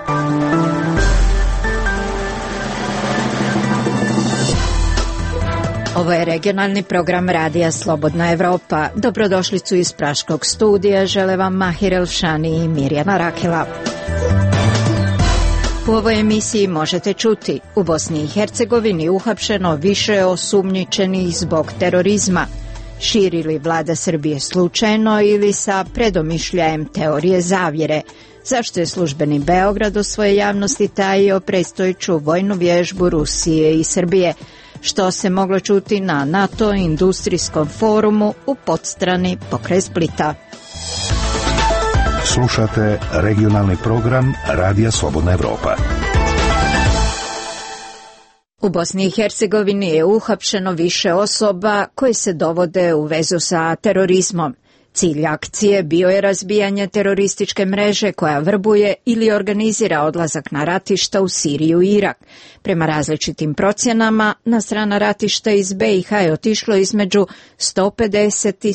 Ovo je regionalni program Radija Slobodna Evropa. Dobrodošlicu iz Praškog studija žele vam Mahir Elfšani i Mirjana Rakela. U ovoj emisiji možete čuti: u Bosni i Hercegovini uhapšeno više osumnjičenih zbog terorizma. Širi li vlada Srbije slučajno ili sa predomišljajem teorije zavjere? Zašto je službeni Beograd o svoje javnosti tajio predstojeću vojnu vježbu Rusije i Srbije? Što se moglo čuti na NATO industrijskom forumu u Podstrani pokraj Splita. Slušate regionalni program Radija Slobodna Evropa. U Bosni i Hercegovini je uhapšeno više osoba koje se dovode u vezu sa terorizmom. Cilj akcije bio je razbijanje terorističke mreže koja vrbuje ili organizira odlazak na ratišta u Siriju i Irak. Prema različitim procjenama, na strana ratišta iz BiH je otišlo između 150 i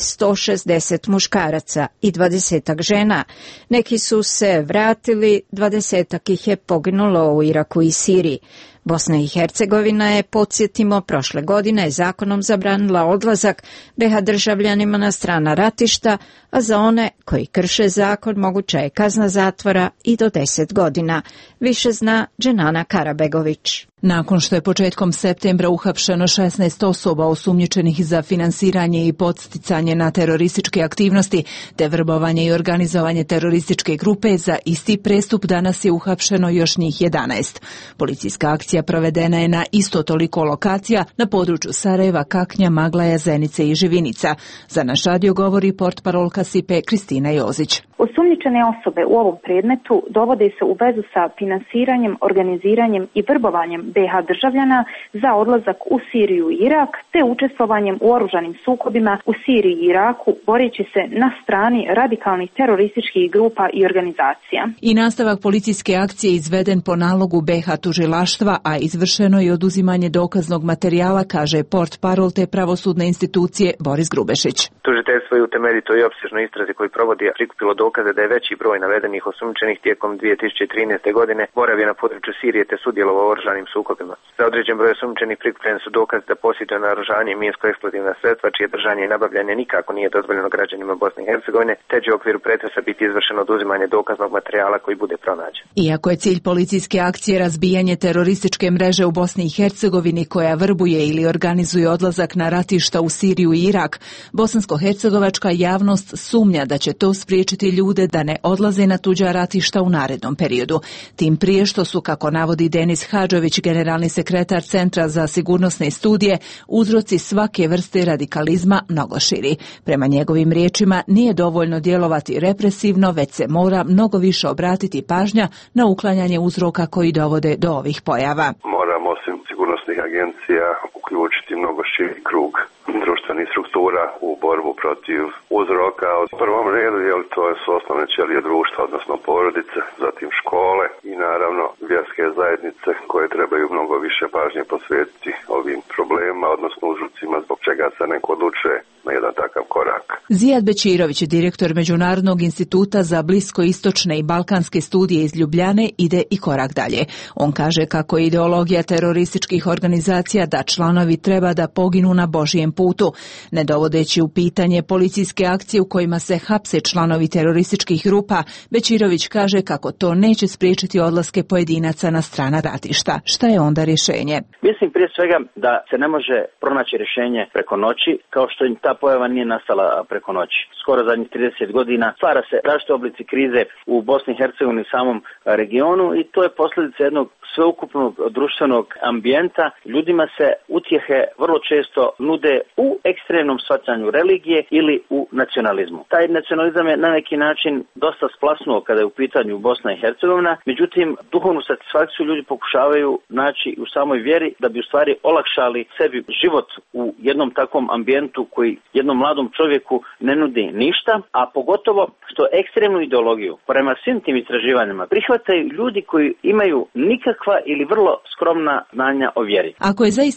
160 muškaraca i 20 žena. Neki su se vratili, 20 ih je poginulo u Iraku i Siriji. Bosna i Hercegovina je, podsjetimo, prošle godine zakonom zabranila odlazak BiH državljanima na strana ratišta, a za one koji krše zakon moguća je kazna zatvora i do 10 godina. Više zna Dženana Karabegović. Nakon što je početkom septembra uhapšeno 16 osoba osumnjičenih za finansiranje i podsticanje na terorističke aktivnosti, te vrbovanje i organizovanje terorističke grupe, za isti prestup danas je uhapšeno još njih 11. Policijska akcija provedena je na isto toliko lokacija na području Sarajeva, Kaknja, Maglaja, Zenice i Živinica. Za naš radio govori portparolka SIPE Kristina Jozić. Osumnjičene osobe u ovom predmetu dovode se u vezu sa finansiranjem, organiziranjem i vrbovanjem BiH državljana za odlazak u Siriju i Irak, te učestvovanjem u oružanim sukobima u Siriji i Iraku, boreći se na strani radikalnih terorističkih grupa i organizacija. I nastavak policijske akcije izveden po nalogu BiH tužilaštva, a izvršeno je oduzimanje dokaznog materijala, kaže portparol te pravosudne institucije Boris Grubešić. Tužiteljstvo je u temeljitoj i opsežnoj istrazi koji provodi prikupilo dokaze da je veći broj navedenih osumnjičenih tijekom 2013. godine boravio na području Sirije te sudjelovao u oružanim sukobima. Za određen broj osumnjičenih prikupljeni su dokazi da posjeduje naoružanje i minsko-eksplozivna sredstva čije držanje i nabavljanje nikako nije dozvoljeno građanima Bosne i Hercegovine, te će u okviru pretresa biti izvršeno oduzimanje dokaznog materijala koji bude pronađen. Iako je cilj policijske akcije razbijanje terorističke mreže u Bosni i Hercegovini koja vrbuje ili organizuje odlazak na ratišta u Siriju i Irak, bosansko-hercegovačka javnost sumnja da će to spriječiti ljude da ne odlaze na tuđa ratišta u narednom periodu. Tim prije što su, kako navodi Denis Hadžović, generalni sekretar Centra za sigurnosne studije, uzroci svake vrste radikalizma mnogo širi. Prema njegovim riječima, nije dovoljno djelovati represivno, već se mora mnogo više obratiti pažnja na uklanjanje uzroka koji dovode do ovih pojava. Moramo osim sigurnosnih agencija uključiti mnogo širi krug društvenih struktura u borbu protiv uzroka. U prvom redu to su osnovne ćelije društva, odnosno porodice, zatim škole i naravno vjerske zajednice koje trebaju mnogo više pažnje posvetiti ovim problemima, odnosno uzrocima zbog čega se neko odlučuje na jedan takav korak. Zijad Bećirović, direktor Međunarodnog instituta za bliskoistočne i balkanske studije iz Ljubljane, ide i korak dalje. On kaže kako je ideologija terorističkih organizacija da članovi treba da poginu na Božijem putu, ne dovodeći u pitanje policijske akcije u kojima se hapse članovi terorističkih grupa. Bećirović kaže kako to neće spriječiti odlaske pojedinaca na strana ratišta. Šta je onda rješenje? Mislim prije svega da se ne može pronaći rješenje preko noći, kao što ta pojava nije nastala preko noći. Skoro zadnjih 30 godina stvara se različite oblici krize u Bosni i Hercegovini i samom regionu i to je posljedica jednog sveukupnog društvenog ambijenta. Ljudima se utjehe vrlo često nude u ekstremnom shvaćanju religije ili u nacionalizmu. Taj nacionalizam je na neki način dosta splasnuo kada je u pitanju Bosna i Hercegovina, međutim duhovnu satisfakciju ljudi pokušavaju naći u samoj vjeri da bi u stvari olakšali sebi život u jednom takvom ambijentu koji jednom mladom čovjeku ne nudi ništa, a pogotovo što ekstremnu ideologiju prema svim tim istraživanjima prihvataju ljudi koji imaju nikakva ili vrlo skromna znanja o vjeri. Ako je zaista tako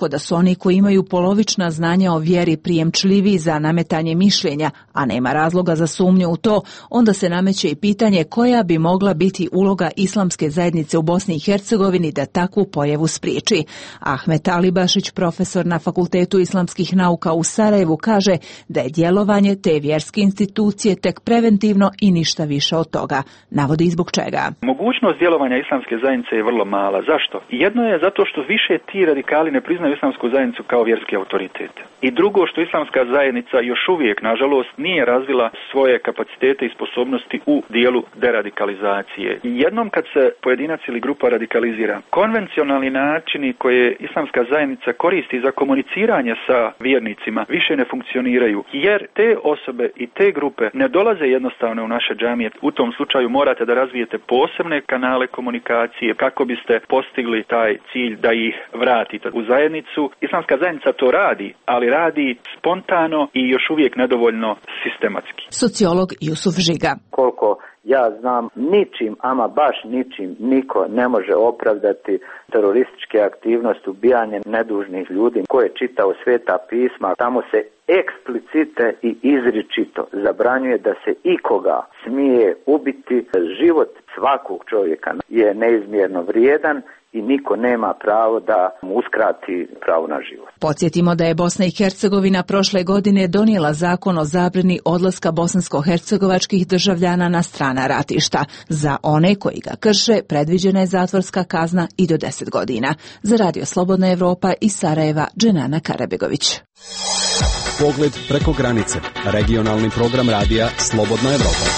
Ako da su oni koji imaju polovična znanja o vjeri prijemčljiviji za nametanje mišljenja, a nema razloga za sumnju u to, onda se nameće i pitanje koja bi mogla biti uloga islamske zajednice u Bosni i Hercegovini da takvu pojavu spriječi. Ahmet Alibašić, profesor na Fakultetu islamskih nauka u Sarajevu, kaže da je djelovanje te vjerske institucije tek preventivno i ništa više od toga. Navodi zbog čega. Mogućnost djelovanja islamske zajednice je vrlo mala. Zašto? Jedno je zato što više ti radikali ne priznaju islamsku zajednicu kao vjerski autoritet. I drugo, što islamska zajednica još uvijek, nažalost, nije razvila svoje kapacitete i sposobnosti u dijelu deradikalizacije. Jednom kad se pojedinac ili grupa radikalizira, konvencionalni načini koje islamska zajednica koristi za komuniciranje sa vjernicima više ne funkcioniraju, jer te osobe i te grupe ne dolaze jednostavno u naše džamije. U tom slučaju morate da razvijete posebne kanale komunikacije kako biste postigli taj cilj da ih vratite u zajednicu. Islamska zajednica to radi, ali radi spontano i još uvijek nedovoljno sistematski. Sociolog Jusuf Žiga. Koliko ja znam, ničim, ama baš ničim, niko ne može opravdati terorističke aktivnosti, ubijanje nedužnih ljudi. Ko je čitao Sveta pisma, tamo se eksplicite i izričito zabranjuje da se ikoga smije ubiti. Život svakog čovjeka je neizmjerno vrijedan i niko nema pravo da mu uskrati pravo na život. Podsjetimo da je Bosna i Hercegovina prošle godine donijela zakon o zabrani odlaska bosansko-hercegovačkih državljana na strana ratišta. Za one koji ga krše predviđena je zatvorska kazna i do 10 godina. Za Radio Slobodna Evropa iz Sarajeva, Dženana Karabegović. Pogled preko granice. Regionalni program radija Slobodna Evropa.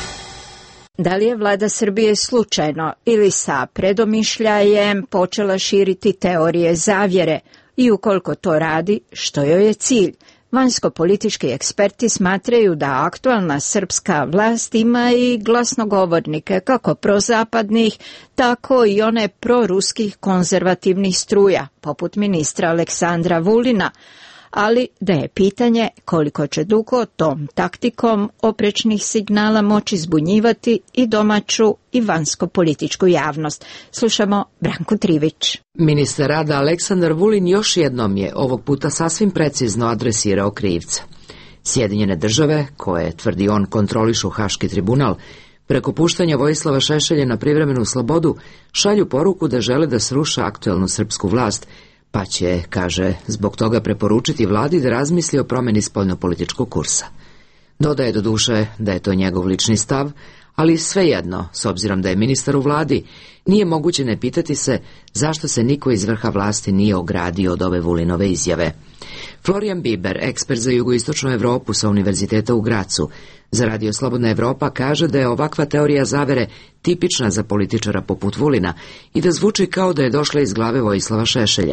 Da li je vlada Srbije slučajno ili sa predomišljajem počela širiti teorije zavjere i ukoliko to radi, što joj je cilj? Vanjsko-politički eksperti smatraju da aktualna srpska vlast ima i glasnogovornike kako prozapadnih, tako i one proruskih konzervativnih struja, poput ministra Aleksandra Vulina, ali da je pitanje koliko će dugo tom taktikom oprečnih signala moći zbunjivati i domaću i vanjsko-političku javnost. Slušamo Branku Trivić. Ministar rada Aleksandar Vulin još jednom je ovog puta sasvim precizno adresirao krivca. Sjedinjene države, koje, tvrdi on, kontrolišu Haški tribunal, preko puštanja Vojislava Šešelja na privremenu slobodu, šalju poruku da žele da sruše aktuelnu srpsku vlast, pa će, kaže, zbog toga preporučiti vladi da razmisli o promjeni spoljnopolitičkog kursa. Dodaje do duše da je to njegov lični stav, ali svejedno, s obzirom da je ministar u vladi, nije moguće ne pitati se zašto se niko iz vrha vlasti nije ogradio od ove Vulinove izjave. Florian Biber, ekspert za jugoistočnu Evropu sa Univerziteta u Gracu, za Radio Slobodna Evropa kaže da je ovakva teorija zavere tipična za političara poput Vulina i da zvuči kao da je došla iz glave Vojislava Šešelja.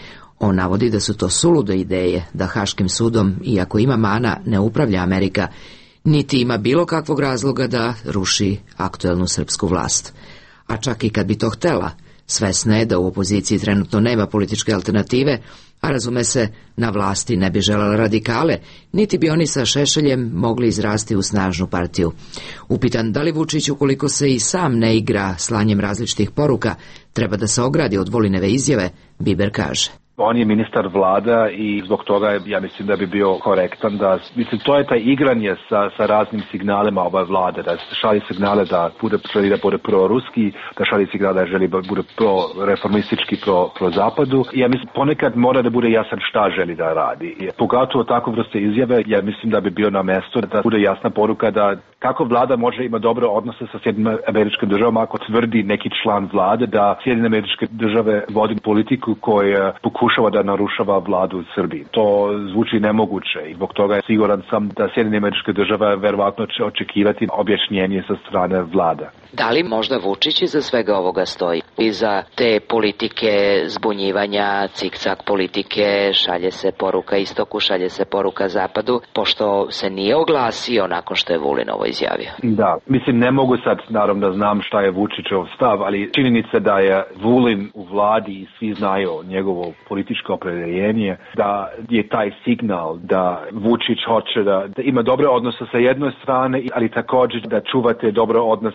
On navodi da su to sulude ideje, da Haškim sudom, iako ima mana, ne upravlja Amerika, niti ima bilo kakvog razloga da ruši aktuelnu srpsku vlast. A čak i kad bi to htela, svesna je da u opoziciji trenutno nema političke alternative, a razume se, na vlasti ne bi želela radikale, niti bi oni sa Šešeljem mogli izrasti u snažnu partiju. Upitan da li Vučić, ukoliko se i sam ne igra slanjem različitih poruka, treba da se ogradi od Vulinove izjave, Biber kaže. On je ministar vlada i zbog toga ja mislim da bi bio korektan da, mislim, to je taj igranje sa raznim signalima ove vlade, da se šalje signale da želi da bude pro-ruski, da šalje signale da želi da bude pro-reformistički, pro-zapadu. Ja mislim, ponekad mora da bude jasan šta želi da radi. Pogotovo tako vrste izjave, ja mislim da bi bio na mesto da bude jasna poruka da kako vlada može ima dobre odnose sa Sjedinim Američkim državama ako tvrdi neki član vlade da Sjedinjene Američke države vodi politiku koja pokušava da narušava vladu u Srbiji. To zvuči nemoguće i zbog toga je siguran sam da Sjedinjene Američke države verovatno će očekivati objašnjenje sa strane vlade. Da li možda Vučić iza svega ovoga stoji? Iza te politike zbunjivanja, cikcak politike, šalje se poruka istoku, šalje se poruka zapadu, pošto se nije oglasio nakon što je Vulin ovo izjavio. Da, mislim ne mogu sad naravno da znam šta je Vučićov stav, ali činjenica da je Vulin u vladi i svi znaju njegovo političko opredjeljenje, da je taj signal da Vučić hoće da ima dobre odnose sa jednoj strane, ali također da čuvate dobre odnose ili te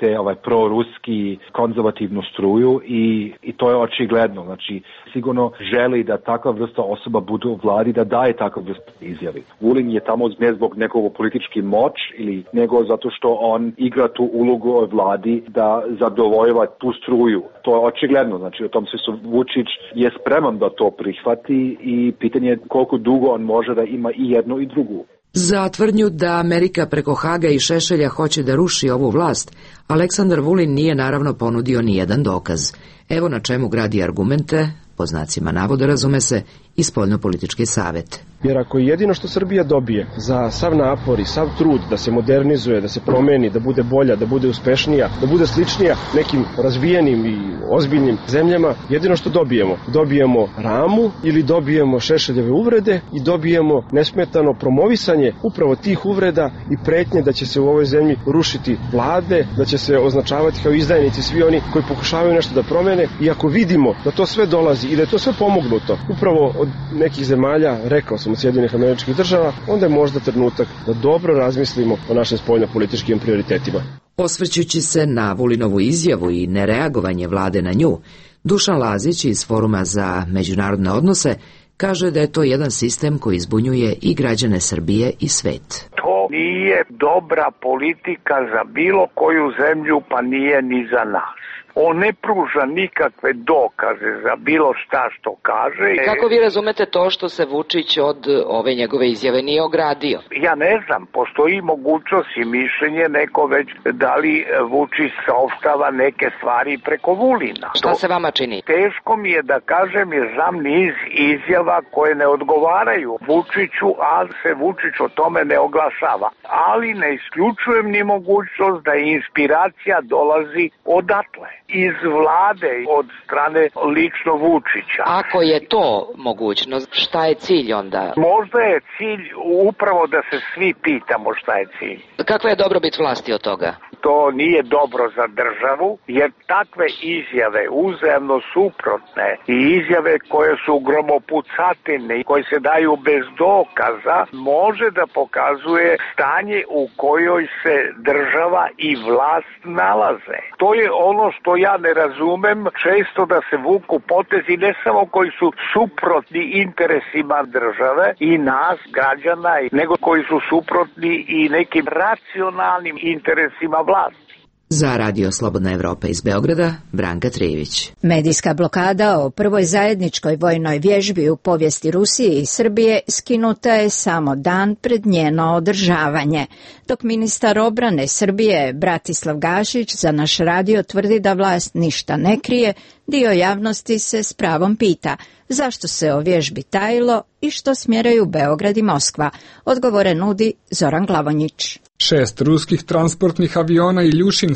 proruski konzervativnu struju i to je očigledno. Znači, sigurno želi da takva vrsta osoba bude u vladi, da daje takva vrsta izjavi. Vulin je tamo ne zbog nekog politički moć ili nego zato što on igra tu ulogu u vladi da zadovoljava tu struju. To je očigledno, znači u tom smislu Vučić je spreman da to prihvati i pitanje je koliko dugo on može da ima i jednu i drugu. Za tvrdnju da Amerika preko Haga i Šešelja hoće da ruši ovu vlast, Aleksandar Vulin nije naravno ponudio ni jedan dokaz. Evo na čemu gradi argumente, po znacima navoda razume se, i spoljnopolitički savjet. Jer ako jedino što Srbija dobije za sav napor i sav trud da se modernizuje, da se promeni, da bude bolja, da bude uspešnija, da bude sličnija nekim razvijenim i ozbiljnim zemljama, jedino što dobijemo ramu ili dobijemo Šešeljeve uvrede i dobijemo nesmetano promovisanje upravo tih uvreda i pretnje da će se u ovoj zemlji rušiti vlade, da će se označavati kao izdajnici svi oni koji pokušavaju nešto da promene. I ako vidimo da to sve dolazi i da je to sve pomognuto upravo od nekih zemalja, rekao sam, od Sjedinjenih Američkih Država, onda je možda trenutak da dobro razmislimo o našim spoljnopolitičkim prioritetima. Osvrćući se na Vulinovu izjavu i nereagovanje vlade na nju, Dušan Lazić iz Foruma za međunarodne odnose kaže da je to jedan sistem koji zbunjuje i građane Srbije i svet. To nije dobra politika za bilo koju zemlju, pa nije ni za nas. On ne pruža nikakve dokaze za bilo šta što kaže. Kako vi razumete to što se Vučić od ove njegove izjave nije ogradio? Ja ne znam, postoji mogućnost i mišljenje neko već da li Vučić saopštava neke stvari preko Vulina. Šta se vama čini? Teško mi je da kažem jer znam niz izjava koje ne odgovaraju Vučiću, ali se Vučić o tome ne oglašava. Ali ne isključujem ni mogućnost da inspiracija dolazi odatle. Iz vlade, od strane lično Vučića. Ako je to mogućnost, šta je cilj onda? Možda je cilj upravo da se svi pitamo šta je cilj. Kakva je dobrobit vlasti od toga? To nije dobro za državu, jer takve izjave uzajamno suprotne i izjave koje su gromopucatine i koje se daju bez dokaza, može da pokazuje stanje u kojoj se država i vlast nalaze. To je ono što ja ne razumem, često da se vuku potezi ne samo koji su suprotni interesima države i nas, građana, nego koji su suprotni i nekim racionalnim interesima vlasti. Za Radio Slobodna Evropa iz Beograda, Branka Trijević. Medijska blokada o prvoj zajedničkoj vojnoj vježbi u povijesti Rusije i Srbije skinuta je samo dan pred njeno održavanje, dok ministar obrane Srbije Bratislav Gašić za naš radio tvrdi da vlast ništa ne krije, dio javnosti se s pravom pita zašto se o vježbi tajilo i što smjeraju Beograd i Moskva. Odgovore nudi Zoran Glavonjić. 6 ruskih transportnih aviona Iljušin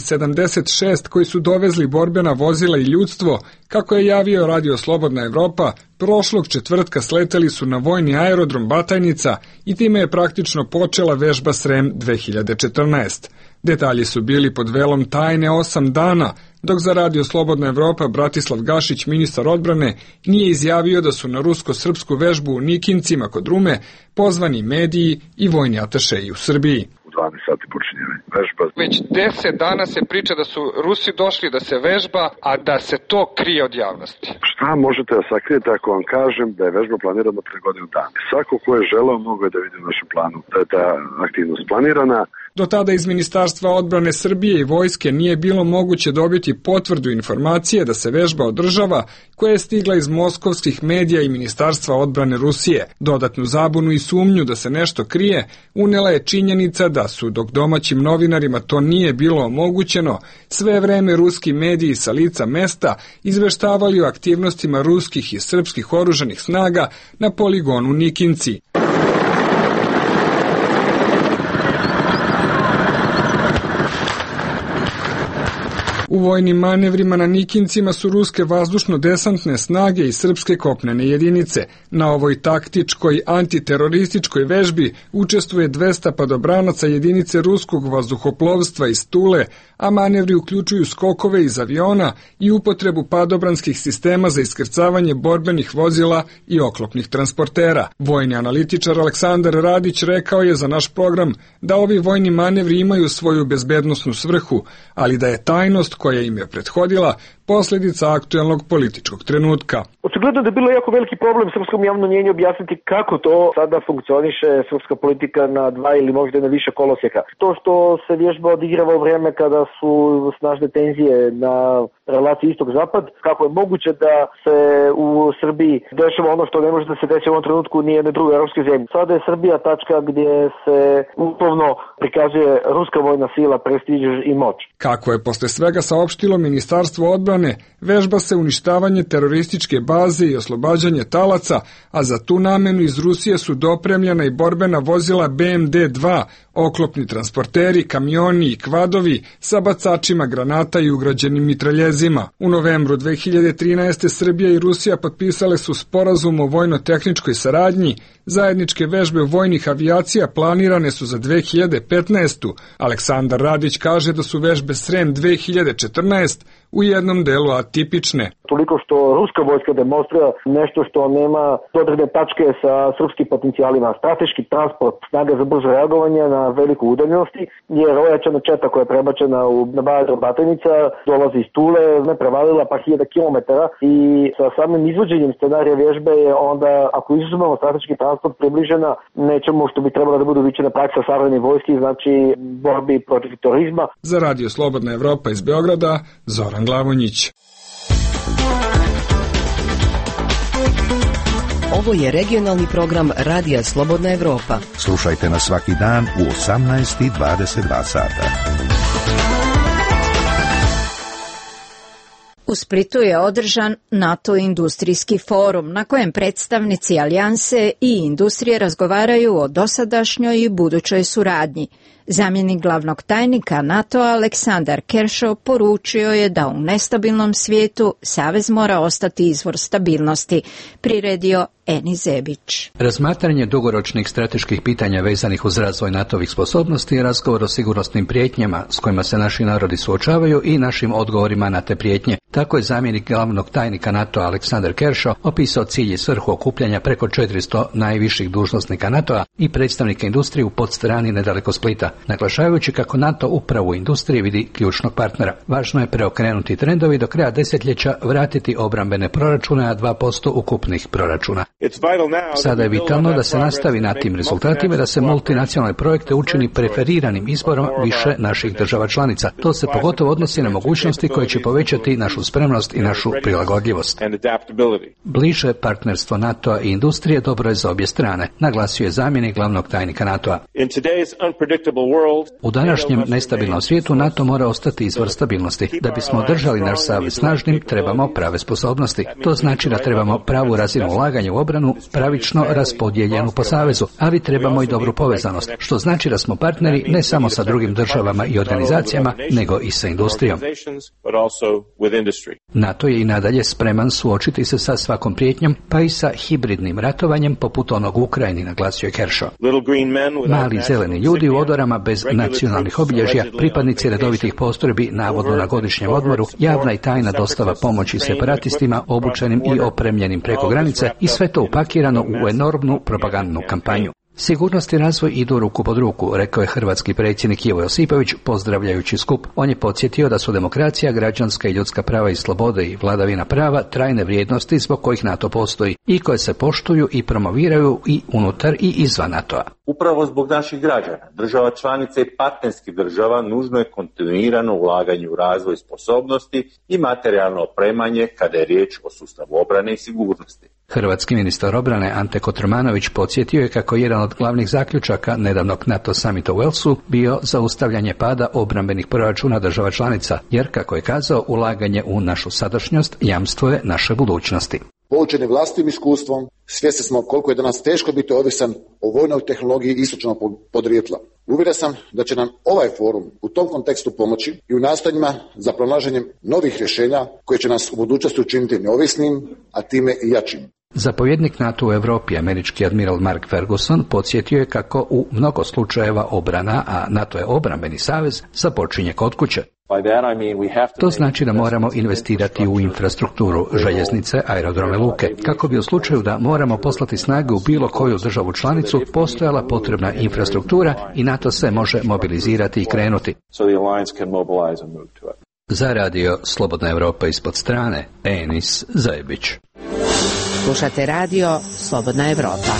76 koji su dovezli borbena vozila i ljudstvo, kako je javio Radio Slobodna Evropa, prošlog četvrtka sleteli su na vojni aerodrom Batajnica i time je praktično počela vežba Srem 2014. Detalji su bili pod velom tajne 8 dana, dok za Radio Slobodna Evropa Bratislav Gašić, ministar odbrane, nije izjavio da su na rusko-srpsku vežbu u Nikincima kod Rume pozvani mediji i vojni atašeji u Srbiji. 12 sati počinje vežba. Već 10 dana se priča da su Rusi došli da se vežba, a da se to krije od javnosti. Šta možete da sakrijete ako vam kažem da je vežba planirana pre godinu dana? Svako ko je želeo mogu je da vidi u našem planu da je ta aktivnost planirana. Do tada iz Ministarstva odbrane Srbije i vojske nije bilo moguće dobiti potvrdu informacije da se vežba održava, koja je stigla iz moskovskih medija i Ministarstva odbrane Rusije. Dodatnu zabunu i sumnju da se nešto krije unela je činjenica da su, dok domaćim novinarima to nije bilo omogućeno, sve vreme ruski mediji sa lica mesta izveštavali o aktivnostima ruskih i srpskih oružanih snaga na poligonu Nikinci. U vojnim manevrima na Nikincima su ruske vazdušno-desantne snage i srpske kopnene jedinice. Na ovoj taktičkoj antiterorističkoj vežbi učestvuje 200 padobranaca jedinice ruskog vazduhoplovstva iz Tule, a manevri uključuju skokove iz aviona i upotrebu padobranskih sistema za iskrcavanje borbenih vozila i oklopnih transportera. Vojni analitičar Aleksandar Radić rekao je za naš program da ovi vojni manevri imaju svoju bezbednosnu svrhu, ali da je tajnost koja im je prethodila posljedica aktuelnog političkog trenutka. Očigledno da je bilo jako veliki problem srpskom javnom mnjenju objasniti kako to sada funkcioniše srpska politika na dva ili možda na više kolosijeka. To što se vježba odigrava u vrijeme kada su snažne tenzije na relaciji istok-zapad, kako je moguće da se u Srbiji dešava ono što ne može da se desi u ovom trenutku ni jedne druge europske zemlje. Sada je Srbija tačka gdje se uslovno prikazuje ruska vojna sila, prestiž i moć. Kako je posle svega saopštilo Ministarstvo odbrane, vežba se uništavanje terorističke baze i oslobađanje talaca, a za tu namenu iz Rusije su dopremljena i borbena vozila BMD-2, oklopni transporteri, kamioni i kvadovi sa bacačima granata i ugrađenim mitraljezima. U novembru 2013. Srbija i Rusija potpisale su sporazum o vojno-tehničkoj saradnji. Zajedničke vežbe vojnih avijacija planirane su za 2015. Aleksandar Radić kaže da su vežbe Srem 2014 u jednom delu atipične. Toliko što ruska vojska demonstrira nešto što nema dodirne tačke sa srpskim potencijalima. Strateški transport, snaga za brzo reagovanje na veliku udaljenosti, jer ojačana četa koja je prebačena na Bajer Batajnica dolazi iz Tule, ne prevalila pa 1000 kilometara i sa samim izvođenjem scenarija vježbe je onda, ako izuzmemo strateški transport, približena nečemu što bi trebalo da bude uviđena praksa savremene vojske, znači borbi protiv terorizma. Za Radio Slobodna Evropa iz Beograda, Zoran Glavonjić. Ovo je regionalni program Radija Slobodna Evropa. Slušajte nas svaki dan u 18:22 sata. U Splitu je održan NATO industrijski forum na kojem predstavnici alijanse i industrije razgovaraju o dosadašnjoj i budućoj suradnji. Zamjenik glavnog tajnika NATO-a Aleksandar Keršov poručio je da u nestabilnom svijetu savez mora ostati izvor stabilnosti, priredio Eni Zebić. Razmatranje dugoročnih strateških pitanja vezanih uz razvoj NATO-vih sposobnosti je razgovor o sigurnosnim prijetnjama s kojima se naši narodi suočavaju i našim odgovorima na te prijetnje. Tako je zamjenik glavnog tajnika NATO-a Aleksandar Keršov opisao cilj i svrhu okupljanja preko 400 najviših dužnosnika NATO-a i predstavnika industrije u Podstrani nedaleko Splita, naglašavajući kako NATO upravo u industriji vidi ključnog partnera. Važno je preokrenuti trendovi do kraja desetljeća, vratiti obrambene proračune na 2% ukupnih proračuna. Sada je vitalno da se nastavi na tim rezultatima, da se multinacionalne projekte učini preferiranim izborom više naših država članica. To se pogotovo odnosi na mogućnosti koje će povećati našu spremnost i našu prilagodljivost. Bliže partnerstvo NATO-a i industrije dobro je za obje strane, naglasio je zamjenik glavnog tajnika NATO-a. U današnjem nestabilnom svijetu NATO mora ostati izvor stabilnosti. Da bismo održali naš savez snažnim, trebamo prave sposobnosti. To znači da trebamo pravu razinu ulaganja u obranu, pravično raspodijeljenu po savezu, ali trebamo i dobru povezanost, što znači da smo partneri ne samo sa drugim državama i organizacijama, nego i sa industrijom. NATO je i nadalje spreman suočiti se sa svakom prijetnjom, pa i sa hibridnim ratovanjem poput onog u Ukrajini, naglasio je Keršov. Mali zeleni ljudi u odorama bez nacionalnih obilježja, pripadnici redovitih postrojbi navodno na godišnjem odmoru, javna i tajna dostava pomoći separatistima obučenim i opremljenim preko granice i sve to upakirano u enormnu propagandnu kampanju. Sigurnost i razvoj idu ruku pod ruku, rekao je hrvatski predsjednik Ivo Josipović pozdravljajući skup. On je podsjetio da su demokracija, građanska i ljudska prava i slobode i vladavina prava trajne vrijednosti zbog kojih NATO postoji i koje se poštuju i promoviraju i unutar i izvan NATO-a. Upravo zbog naših građana, država članica i partnerskih država nužno je kontinuirano ulaganje u razvoj sposobnosti i materijalno opremanje kada je riječ o sustavu obrane i sigurnosti. Hrvatski ministar obrane Ante Kotromanović podsjetio je kako jedan od glavnih zaključaka nedavnog NATO samita u Walesu bio zaustavljanje pada obrambenih proračuna država članica, jer, kako je kazao, ulaganje u našu sadašnjost jamstvo je naše budućnosti. Poučeni vlastitim iskustvom, svjesni smo koliko je danas teško biti ovisan o vojnoj tehnologiji istočnog podrijetla. Uvjeren sam da će nam ovaj forum u tom kontekstu pomoći i u nastojanjima za pronalaženjem novih rješenja koje će nas u budućnosti učiniti neovisnim, a time i jačim. Zapovjednik NATO u Europi, američki admiral Mark Ferguson, podsjetio je kako u mnogo slučajeva obrana, a NATO je obrambeni savez, započinje kod kuće. To znači da moramo investirati u infrastrukturu, željeznice, aerodrome, luke, kako bi u slučaju da moramo poslati snage u bilo koju državu članicu postojala potrebna infrastruktura i NATO se može mobilizirati i krenuti. Za radio Slobodna Europa ispod strane, Enis Zajebić. Slušate radio Slobodna Europa.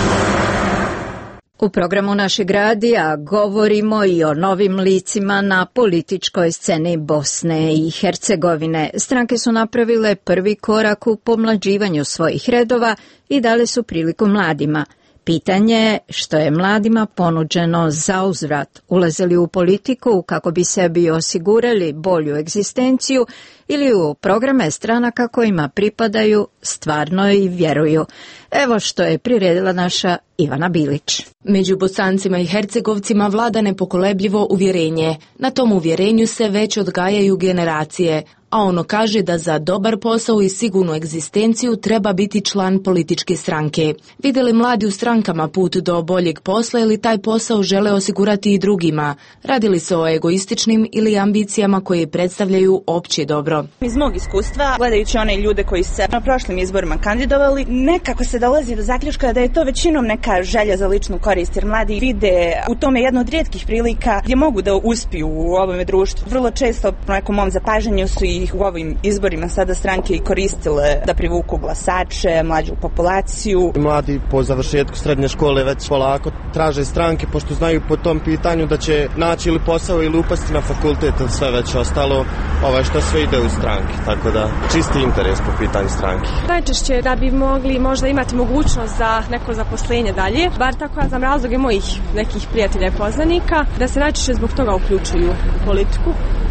U programu našeg radija govorimo i o novim licima na političkoj sceni Bosne i Hercegovine. Stranke su napravile prvi korak u pomlađivanju svojih redova i dale su priliku mladima. Pitanje je što je mladima ponuđeno za uzvrat, ulaze li u politiku kako bi sebi osigurali bolju egzistenciju ili u programe stranaka kojima pripadaju stvarno i vjeruju. Evo što je priredila naša Ivana Bilić. Među Bosancima i Hercegovcima vlada nepokolebljivo uvjerenje. Na tom uvjerenju se već odgajaju generacije, a ono kaže da za dobar posao i sigurnu egzistenciju treba biti član političke stranke. Vide li mladi u strankama put do boljeg posla ili taj posao žele osigurati i drugima? Radi li se o egoističnim ili ambicijama koje predstavljaju opće dobro? Iz mog iskustva, gledajući one ljude koji se na prošlim izborima kandidovali, nekako se dolazi do zaključka da je to većinom neka želja za ličnu korist, jer mladi vide u tome jedno od rijetkih prilika gdje mogu da uspiju u ovome društvu. Vrlo često, po nekom mom zapažanju, su i u ovim izborima sada stranke i koristile da privuku glasače, mlađu populaciju. Mladi po završetku srednje škole već polako traže stranke, pošto znaju po tom pitanju da će naći ili posao ili upasti na fakultet ili sve već ostalo, što sve ide u stranke, tako da čisti interes po pitanju stranke. Najčešće da bi mogli možda imati mogućnost za neko zaposlenje dalje, bar tako ja znam razloge mojih nekih prijatelja i poznanika, da se najčešće zbog toga uključuju u politiku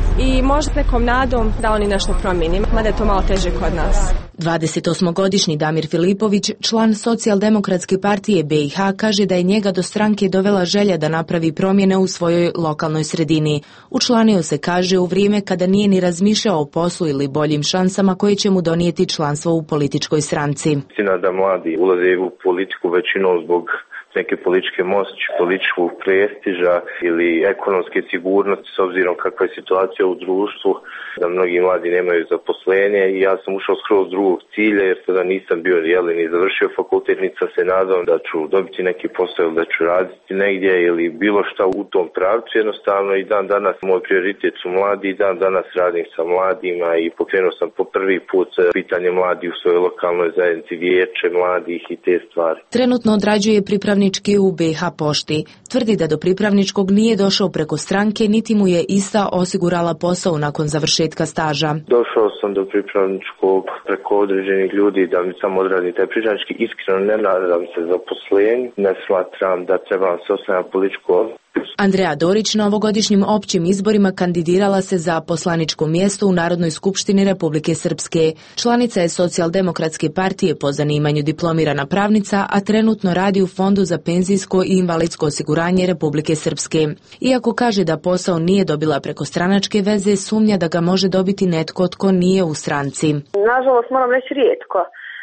i možda nekom nadom da oni nešto promijeni, mada je to malo teže kod nas. 28-godišnji Damir Filipović, član Socijaldemokratske partije BiH, kaže da je njega do stranke dovela želja da napravi promjene u svojoj lokalnoj sredini. Učlanio se, kaže, u vrijeme kada nije ni razmišljao o poslu ili boljim šansama koje će mu donijeti članstvo u političkoj stranci. Istina da mladi ulaze u politiku većinom zbog neke političke moći, političkog prestiža ili ekonomske sigurnosti s obzirom kakva je situacija u društvu, da mnogi mladi nemaju zaposlenje i ja sam ušao skroz drugog cilja jer sada nisam bio ni završio fakultet, niti sam se nadao da ću dobiti neki posao ili da ću raditi negdje ili bilo šta u tom pravcu. Jednostavno i dan danas moj prioritet su mladi i dan danas radim sa mladima i pokrenuo sam po prvi put pitanje mladi u svojoj lokalnoj zajednici, vijeće mladih i te stvari. Trenutno odrađuje pripravnički u BiH pošti. Tvrdi da do pripravničkog nije došao preko stranke, niti mu je ista osigurala posao nakon završetka staža. Došao sam do pripravničkog preko određenih ljudi da mi samo odradi taj pripravnički. Iskreno ne nadam se zaposlenju, ne smatram da trebam se osnovati političku. Andreja Dorić na ovogodišnjim općim izborima kandidirala se za poslaničko mjesto u Narodnoj skupštini Republike Srpske. Članica je Socijaldemokratske partije po zanimanju diplomirana pravnica, a trenutno radi u Fondu za penzijsko i invalidsko osiguranje Republike Srpske. Iako kaže da posao nije dobila preko stranačke veze, sumnja da ga može dobiti netko tko nije u stranci. Nažalost moram reći rijetko,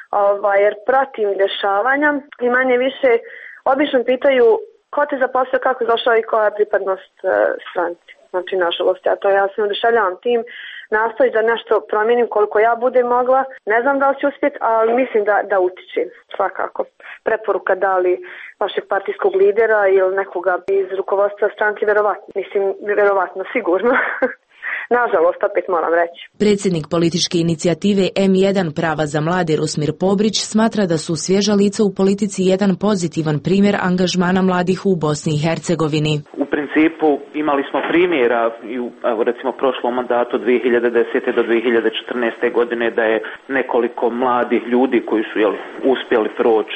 jer pratim dešavanja i manje više obično pitaju ko te zaposlio, kako je došao i koja je pripadnost stranci. Znači, nažalost, ja se oduševljavam tim, nastojim da nešto promijenim koliko ja budem mogla. Ne znam da li ću uspjeti, ali mislim da utičem, svakako. Preporuka da li vašeg partijskog lidera ili nekoga iz rukovodstva stranke, verovatno, sigurno. Nažalost, opet moram reći. Predsjednik političke inicijative M1 Prava za mlade Rusmir Pobrić smatra da su svježa lica u politici jedan pozitivan primjer angažmana mladih u Bosni i Hercegovini. U principu imali smo primjera i u recimo prošlom mandatu 2010. do 2014. godine da je nekoliko mladih ljudi koji su uspjeli proći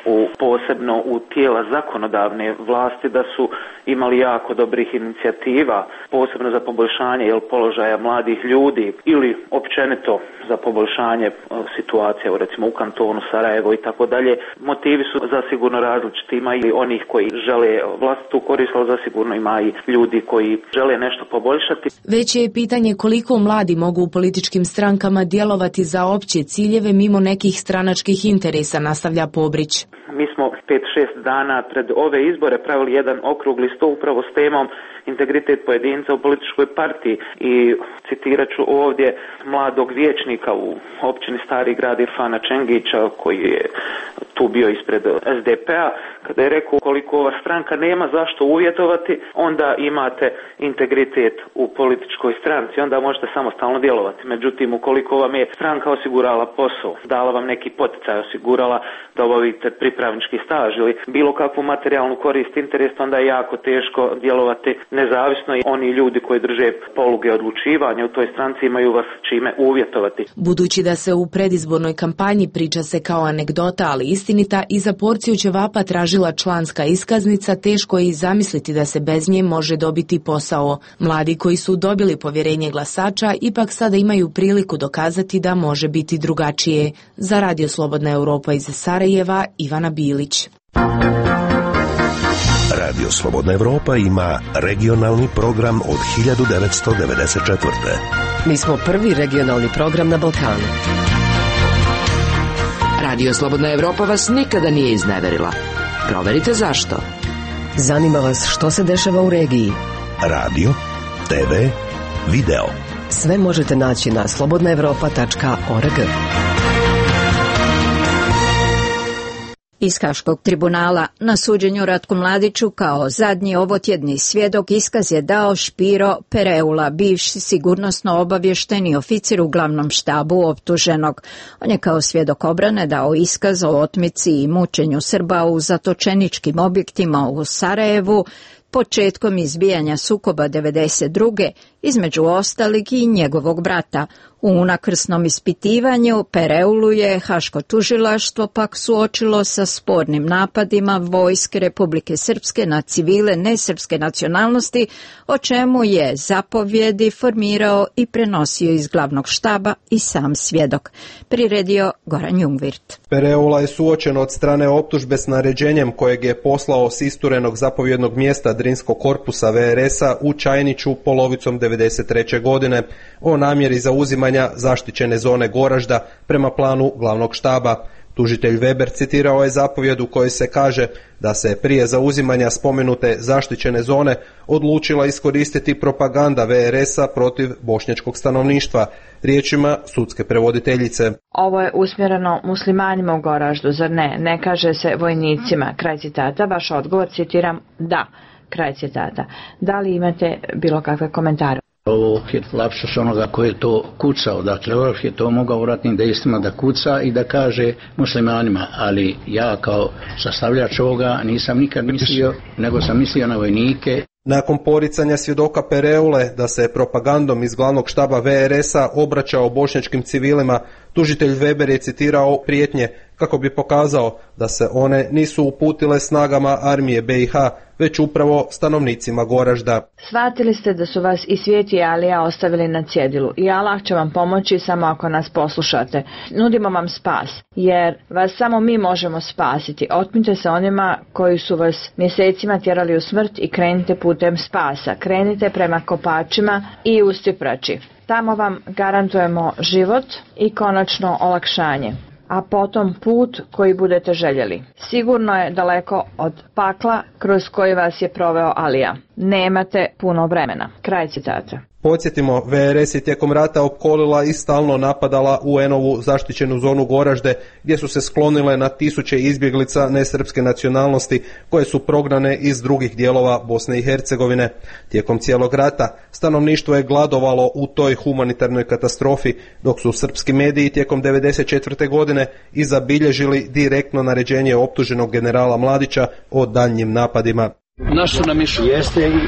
posebno u tijela zakonodavne vlasti, da su imali jako dobrih inicijativa posebno za poboljšanje položaja mladih ljudi ili općenito za poboljšanje situacije, recimo u kantonu Sarajevo i tako dalje. Motivi su zasigurno različiti, ima i onih koji žele vlastitu korist, ali zasigurno ima i ljudi koji žele nešto poboljšati. Već je pitanje koliko mladi mogu u političkim strankama djelovati za opće ciljeve mimo nekih stranačkih interesa, nastavlja Pobrić. Mi smo 5-6 dana pred ove izbore pravili jedan okrugli stol upravo s temom integritet pojedinca u političkoj partiji i citirat ću ovdje mladog vijećnika u općini Stari Grad Irfana Čengića koji je tu bio ispred SDP-a, kada je rekao koliko ova stranka nema zašto uvjetovati, onda imate integritet u političkoj stranci, onda možete samostalno djelovati. Međutim, ukoliko vam je stranka osigurala posao, dala vam neki poticaj, osigurala da obavite pripravnički staž ili bilo kakvu materijalnu korist, interes, onda je jako teško djelovati nezavisno i oni ljudi koji drže poluge odlučivanja u toj stranci imaju vas čime uvjetovati. Budući da se u predizbornoj kampanji priča se kao anegdota, ali istinita, i za porciju ćevapa tražila članska iskaznica, teško je i zamisliti da se bez nje može dobiti posao. Mladi koji su dobili povjerenje glasača ipak sada imaju priliku dokazati da može biti drugačije. Za Radio Slobodna Europa iz Sarajeva, Ivana Bilić. Radio Slobodna Europa ima regionalni program od 1994. Mi smo prvi regionalni program na Balkanu. Radio Slobodna Europa vas nikada nije izneverila. Proverite zašto. Zanima vas što se dešava u regiji. Radio, TV, video. Sve možete naći na slobodnaevropa.org. Iz Haškog tribunala na suđenju Ratku Mladiću kao zadnji ovotjedni svjedok iskaz je dao Špiro Pereula, bivši sigurnosno obavješteni oficir u glavnom štabu optuženog. On je kao svjedok obrane dao iskaz o otmici i mučenju Srba u zatočeničkim objektima u Sarajevu početkom izbijanja sukoba 1992. između ostalih i njegovog brata. U unakrsnom ispitivanju Pereulu je Haško tužilaštvo pak suočilo sa spornim napadima vojske Republike Srpske na civile nesrpske nacionalnosti, o čemu je zapovjedi formirao i prenosio iz glavnog štaba i sam svjedok. Priredio Goran Jungvirt. Pereula je suočen od strane optužbe s naređenjem kojeg je poslao s isturenog zapovjednog mjesta Drinskog korpusa VRS-a u Čajniću polovicom 1993. godine o namjeri zauzimanja zaštićene zone Goražda prema planu glavnog štaba. Tužitelj Weber citirao je zapovjed u kojoj se kaže da se prije zauzimanja spomenute zaštićene zone odlučila iskoristiti propaganda VRS-a protiv bošnjačkog stanovništva. Riječima sudske prevoditeljice. Ovo je usmjereno muslimanima u Goraždu, zar ne? Ne kaže se vojnicima. Kraj citata. Vaš odgovor, citiram, da. Kraj citata. Da li imate bilo kakve komentare? Ovo je lapsus onoga koji je to kucao, dakle Orlof je to mogao u ratnim dejstvima da kuca i da kaže muslimanima, ali ja kao sastavljač ovoga nisam nikad mislio, nego sam mislio na vojnike. Nakon poricanja svjedoka Pereule da se propagandom iz glavnog štaba VRS-a obraćao bošnjačkim civilima, tužitelj Weber je citirao prijetnje kako bi pokazao da se one nisu uputile snagama armije BiH, već upravo stanovnicima Goražda. Shvatili ste da su vas i Svijet i Alija ostavili na cjedilu i Allah će vam pomoći samo ako nas poslušate. Nudimo vam spas, jer vas samo mi možemo spasiti. Otmite se onima koji su vas mjesecima tjerali u smrt i krenite putem spasa. Krenite prema kopačima i Ustiprači. Tamo vam garantujemo život i konačno olakšanje, a potom put koji budete željeli. Sigurno je daleko od pakla kroz koji vas je proveo Alija. Nemate puno vremena. Kraj citata. Podsjetimo, VRS je tijekom rata opkolila i stalno napadala UN-ovu zaštićenu zonu Goražde, gdje su se sklonile na tisuće izbjeglica nesrpske nacionalnosti koje su prognane iz drugih dijelova Bosne i Hercegovine. Tijekom cijelog rata stanovništvo je gladovalo u toj humanitarnoj katastrofi, dok su srpski mediji tijekom 1994. godine i zabilježili direktno naređenje optuženog generala Mladića o daljnjim napadima. Naš su na Mišu. Jeste i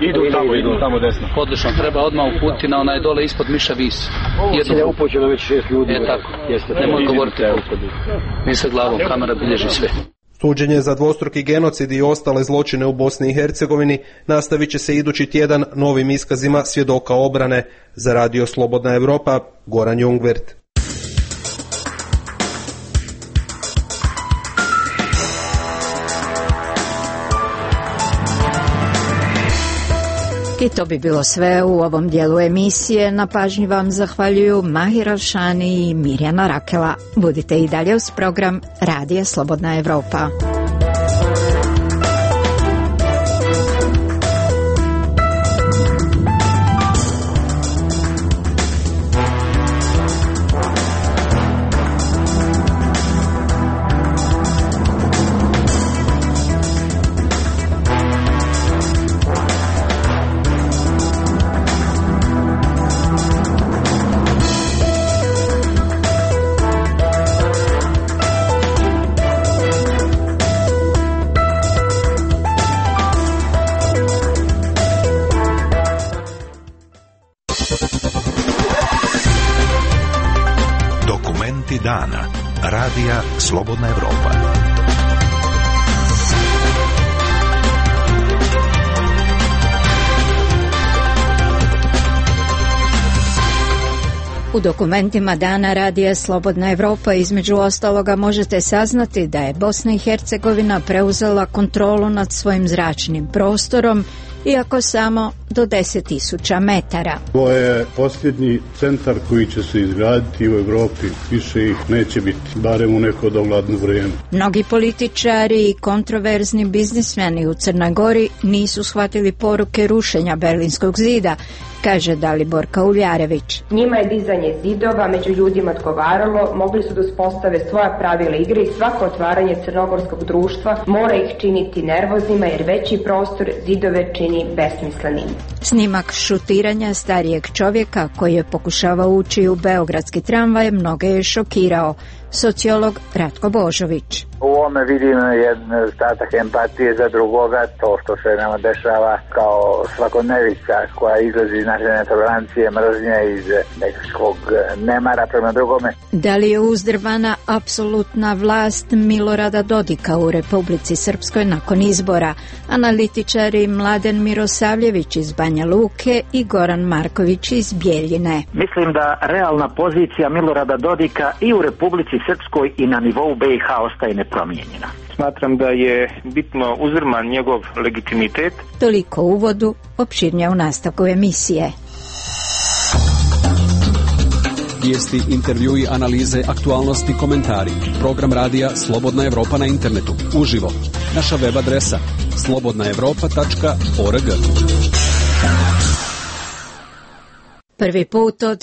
idu tamo desno. Odlično, treba odmah uputiti na onaj dole ispod Miša Vis. Cilj je upućeno već 6 ljudi. Tako, jeste. Nemoj govoriti. Mi se glavom, kamera bilježi sve. Suđenje za dvostruki genocid i ostale zločine u Bosni i Hercegovini nastavit će se idući tjedan novim iskazima svjedoka obrane. Za Radio Slobodna Evropa, Goran Jungvert. I to bi bilo sve u ovom dijelu emisije. Na pažnji vam zahvaljuju Mahir Alšani i Mirjana Rakela. Budite i dalje uz program Radija Slobodna Evropa. Dana. Radija Slobodna Evropa. U dokumentima Dana Radija Slobodna Evropa između ostaloga možete saznati da je Bosna i Hercegovina preuzela kontrolu nad svojim zračnim prostorom, iako samo do 10.000 metara. Ovo je posljednji centar koji će se izgraditi u Evropi. Više ih neće biti, barem u neko dogledno vrijeme. Mnogi političari i kontroverzni biznismeni u Crnoj Gori nisu shvatili poruke rušenja Berlinskog zida, kaže Dalibor Kauljarević. Njima je dizanje zidova među ljudima odgovaralo, mogli su da uspostave svoja pravila igre i svako otvaranje crnogorskog društva mora ih činiti nervoznima jer veći prostor zidove čini besmislenim. Snimak šutiranja starijeg čovjeka koji je pokušavao ući u beogradski tramvaj mnoge je šokirao. Sociolog Ratko Božović. U ovome vidim jedan nedostatak empatije za drugoga, to što se nama dešava kao svakodnevica koja izlazi iz naše netolerancije, mržnje, iz nekog nemara prema drugome. Da li je uzdrvana apsolutna vlast Milorada Dodika u Republici Srpskoj nakon izbora? Analitičari Mladen Mirosavljević iz Banja Luke i Goran Marković iz Bijeljine. Mislim da realna pozicija Milorada Dodika i u Republici Srpskoj i na nivou BiH ostaje nepromijenjena. Smatram da je bitno uzdrman njegov legitimitet. Toliko u uvodu, opširnije u nastavku emisije. Vijesti, intervjui, analize, aktualnosti, komentari. Program radija Slobodna Evropa na internetu. Uživo. Naša web adresa slobodnaevropa.org. Prvi put od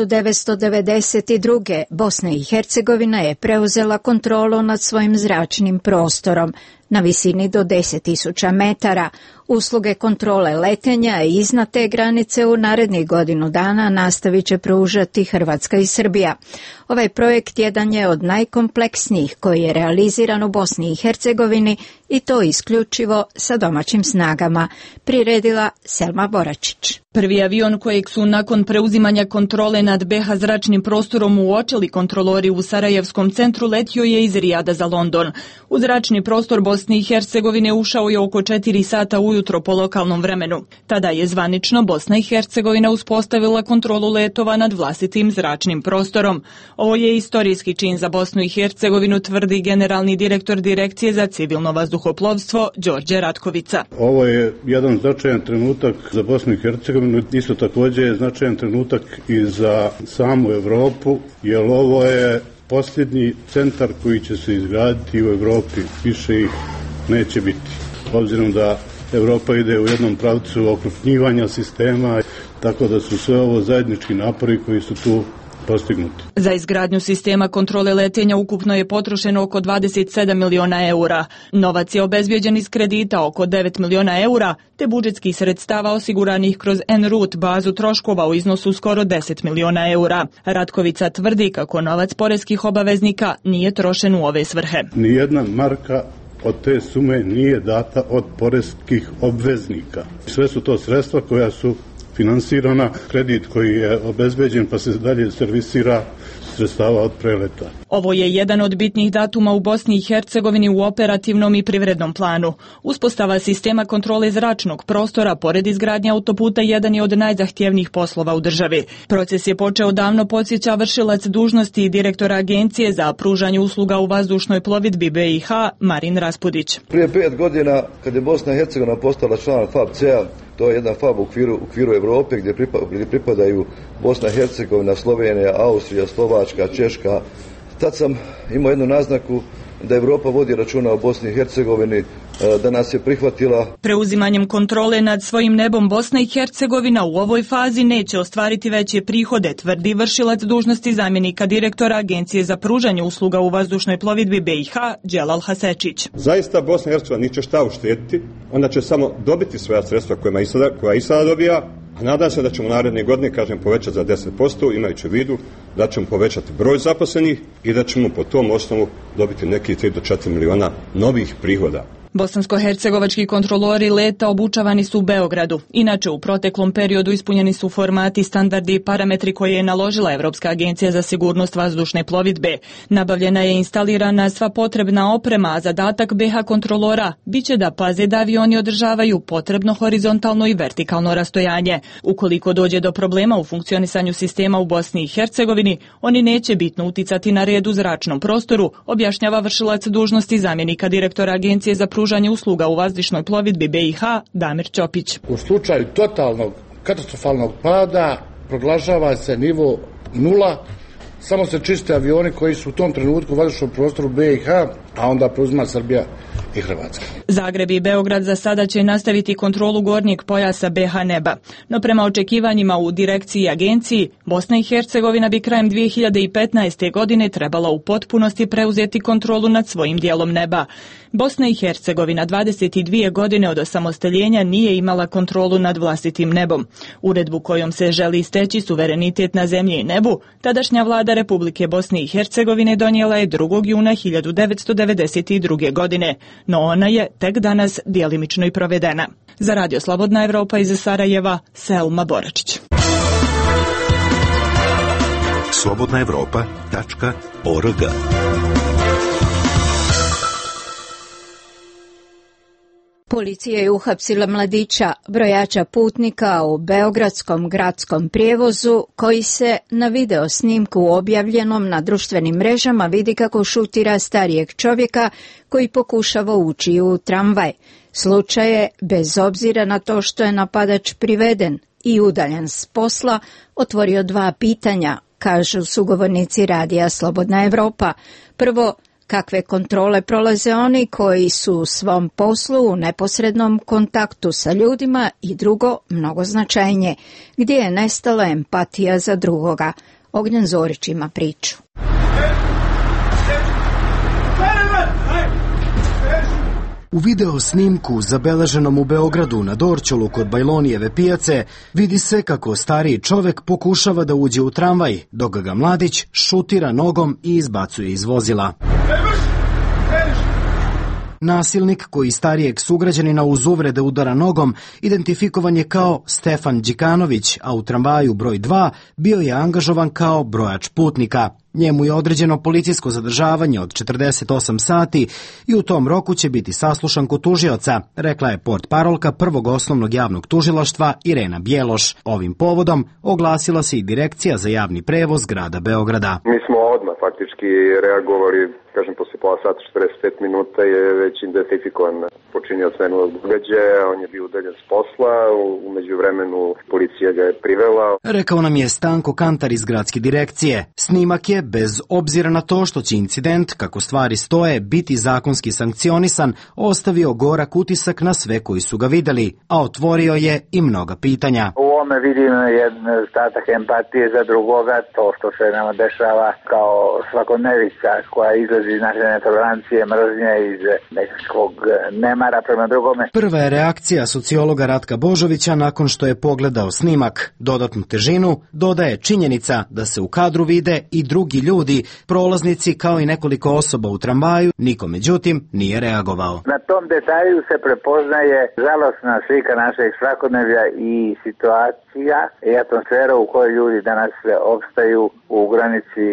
1992. Bosna i Hercegovina je preuzela kontrolu nad svojim zračnim prostorom na visini do 10.000 metara. Usluge kontrole letenja i iznad te granice u narednih godinu dana nastavit će pružati Hrvatska i Srbija. Ovaj projekt jedan je od najkompleksnijih koji je realiziran u Bosni i Hercegovini i to isključivo sa domaćim snagama, priredila Selma Boračić. Prvi avion kojeg su nakon preuzimanja kontrole nad BiH zračnim prostorom uočili kontrolori u Sarajevskom centru letio je iz Rijada za London. U zračni prostor Bosne i Hercegovine ušao je oko 4 sata ujutro po lokalnom vremenu. Tada je zvanično Bosna i Hercegovina uspostavila kontrolu letova nad vlastitim zračnim prostorom. Ovo je istorijski čin za Bosnu i Hercegovinu, tvrdi generalni direktor Direkcije za civilno vazduhoplovstvo Đorđe Ratkovica. Ovo je jedan značajan trenutak za Bosnu i Hercegovinu, isto također je značajan trenutak i za samu Evropu, jer ovo je posljednji centar koji će se izgraditi u Evropi, više ih neće biti. Obzirom da Evropa ide u jednom pravcu okrupnjivanja sistema, tako da su sve ovo zajednički napori koji su tu postignuti. Za izgradnju sistema kontrole letenja ukupno je potrošeno oko 27 miliona eura. Novac je obezbijeđen iz kredita oko 9 miliona eura, te budžetskih sredstava osiguranih kroz en-rut bazu troškova u iznosu skoro 10 miliona eura. Ratkovica tvrdi kako novac poreskih obaveznika nije trošen u ove svrhe. Nijedna marka od te sume nije data od poreskih obveznika. Sve su to sredstva koja su finansirana, kredit koji je obezbeđen pa se dalje servisira sredstava od preleta. Ovo je jedan od bitnih datuma u Bosni i Hercegovini u operativnom i privrednom planu. Uspostava sistema kontrole zračnog prostora pored izgradnje autoputa jedan je od najzahtjevnijih poslova u državi. Proces je počeo davno, podsjeća vršilac dužnosti i direktora Agencije za pružanje usluga u vazdušnoj plovidbi BiH Marin Raspudić. Prije 5 godina, kad je Bosna i Hercegovina postala član FAB-C-a, to je jedan FAB u okviru Evrope gdje pripadaju Bosna i Hercegovina, Slovenija, Austrija, Slovačka, Češka. Tad sam imao jednu naznaku da Evropa vodi računa o Bosni i Hercegovini, da nas je prihvatila. Preuzimanjem kontrole nad svojim nebom Bosna i Hercegovina u ovoj fazi neće ostvariti veće prihode, tvrdi vršilac dužnosti zamjenika direktora Agencije za pružanje usluga u vazdušnoj plovidbi BiH Dželal Hasečić. Zaista Bosna i Hercegovina neće šta uštediti, ona će samo dobiti svoja sredstva koja i sada dobija, a nadam se da ćemo naredne godine, povećati za 10%, imajući u vidu da ćemo povećati broj zaposlenih i da ćemo po tom osnovu dobiti neki 3 do 4 miliona novih prihoda. Bosansko-hercegovački kontrolori leta obučavani su u Beogradu. Inače, u proteklom periodu ispunjeni su formati, standardi i parametri koje je naložila Evropska agencija za sigurnost vazdušne plovidbe. Nabavljena je instalirana sva potrebna oprema, a zadatak BiH kontrolora biće da paze da avioni održavaju potrebno horizontalno i vertikalno rastojanje. Ukoliko dođe do problema u funkcionisanju sistema u Bosni i Hercegovini, oni neće bitno uticati na red u zračnom prostoru, objašnjava vršilac dužnosti zamjenika direktora Agencije za pružanje usluga u vazdušnoj plovidbi BiH Damir Ćopić. U slučaju totalnog katastrofalnog pada proglašava se nivo 0, samo se čiste avioni koji su u tom trenutku u vazdušnom prostoru BiH, a onda preuzima Srbija i Hrvatska. Zagreb i Beograd za sada će nastaviti kontrolu gornjeg pojasa BiH neba, no prema očekivanjima u direkciji i agenciji, Bosna i Hercegovina bi krajem 2015. godine trebala u potpunosti preuzeti kontrolu nad svojim dijelom neba. Bosna i Hercegovina 22 godine od osamostaljenja nije imala kontrolu nad vlastitim nebom. Uredbu kojom se želi steći suverenitet na zemlji i nebu, tadašnja vlada Republike Bosne i Hercegovine donijela je 2. juna 1992. godine, no ona je tek danas djelimično i provedena. Za Radio Slobodna Evropa iz Sarajeva, Selma Boračić. slobodnaevropa.org. Policija je uhapsila mladića, brojača putnika u beogradskom gradskom prijevozu, koji se na video snimku objavljenom na društvenim mrežama vidi kako šutira starijeg čovjeka koji pokušava ući u tramvaj. Slučaj je, bez obzira na to što je napadač priveden i udaljen s posla, otvorio 2 pitanja, kažu sugovornici Radija Slobodna Evropa. Prvo, kakve kontrole prolaze oni koji su u svom poslu u neposrednom kontaktu sa ljudima, i drugo, mnogo značajnije, gdje je nestala empatija za drugoga. Ognjen Zorić ima priču. U video snimku zabeleženom u Beogradu na Dorćolu kod Bajlonijeve pijace vidi se kako stariji čovjek pokušava da uđe u tramvaj, dok ga mladić šutira nogom i izbacuje iz vozila. Nasilnik koji starijeg sugrađanina uz uvrede udara nogom identifikovan je kao Stefan Đikanović, a u tramvaju broj 2 bio je angažovan kao brojač putnika. Njemu je određeno policijsko zadržavanje od 48 sati i u tom roku će biti saslušan kod tužioca, rekla je portparolka prvog osnovnog javnog tužilaštva Irena Bjeloš. Ovim povodom oglasila se i Direkcija za javni prevoz grada Beograda. Mi smo odmah faktički reagovali, posle pola sata 45 minuta je već identifikovan počinioc minulog događaja, on je bio udaljen s posla, u međuvremenu policija ga je privela. Rekao nam je Stanko Kantar iz gradske direkcije. Snimak je, bez obzira na to što će incident, kako stvari stoje, biti zakonski sankcionisan, ostavio gorak utisak na sve koji su ga vidjeli, a otvorio je i mnoga pitanja. U ovome vidim jedan statak empatije za drugoga, to što se nama dešava kao svakodnevica koja izlazi iz naše netolerancije, mržnje, iz nekakvog nemara prema drugome. Prva je reakcija sociologa Ratka Božovića nakon što je pogledao snimak. Dodatnu težinu dodaje činjenica da se u kadru vide i drugi ljudi, prolaznici kao i nekoliko osoba u tramvaju, niko međutim nije reagovao. Na tom detalju se prepoznaje žalosna slika našeg svakodnevlja i situacija i atmosfera u kojoj ljudi danas opstaju u granici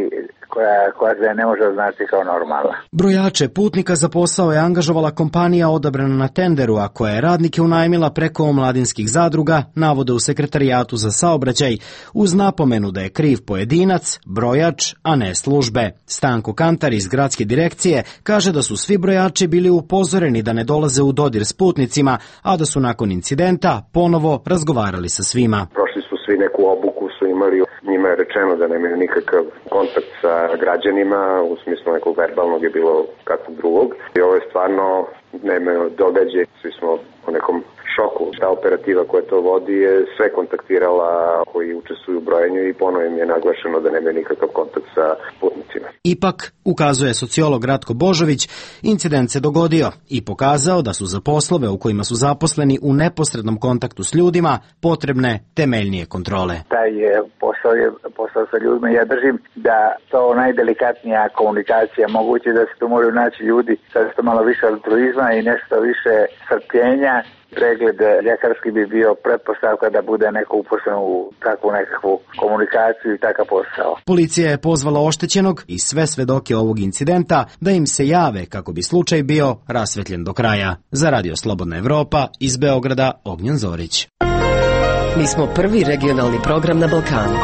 koja se ne može označiti kao normalna. Brojače putnika za posao je angažovala kompanija odabrana na tenderu, a koja je radnike unajmila preko omladinskih zadruga, navode u Sekretarijatu za saobraćaj, uz napomenu da je kriv pojedinac, brojač, a ne službe. Stanko Kantar iz gradske direkcije kaže da su svi brojači bili upozoreni da ne dolaze u dodir s putnicima, a da su nakon incidenta ponovo razgovarali sa svima. Prošli su svi neku obuku, su imali, njima je rečeno da nemaju nikakav kontakt sa građanima, u smislu nekog verbalnog je bilo kakvog drugog. I ovo je stvarno nemaju događaj, svi smo u nekom šoku. Ta operativa koja to vodi je sve kontaktirala koji učestvuju u brojenju i ponovo im je naglašeno da nemaju nikakav kontakt sa putnicima. Ipak, ukazuje sociolog Ratko Božović, incident se dogodio i pokazao da su za poslove u kojima su zaposleni u neposrednom kontaktu s ljudima potrebne temeljnije kontrole. Taj posao sa ljudima, ja držim da to najdelikatnija komunikacija moguće, da se tu moraju naći ljudi sa nešto malo više altruizma i nešto više strpljenja. Pregled ljekarski bi bio pretpostavka da bude neko uposlen u takvu nekakvu komunikaciju i takav posao. Policija je pozvala oštećenog i sve svedoke ovog incidenta da im se jave kako bi slučaj bio rasvetljen do kraja. Za Radio Slobodna Evropa iz Beograda, Ognjen Zorić. Mi smo prvi regionalni program na Balkanu.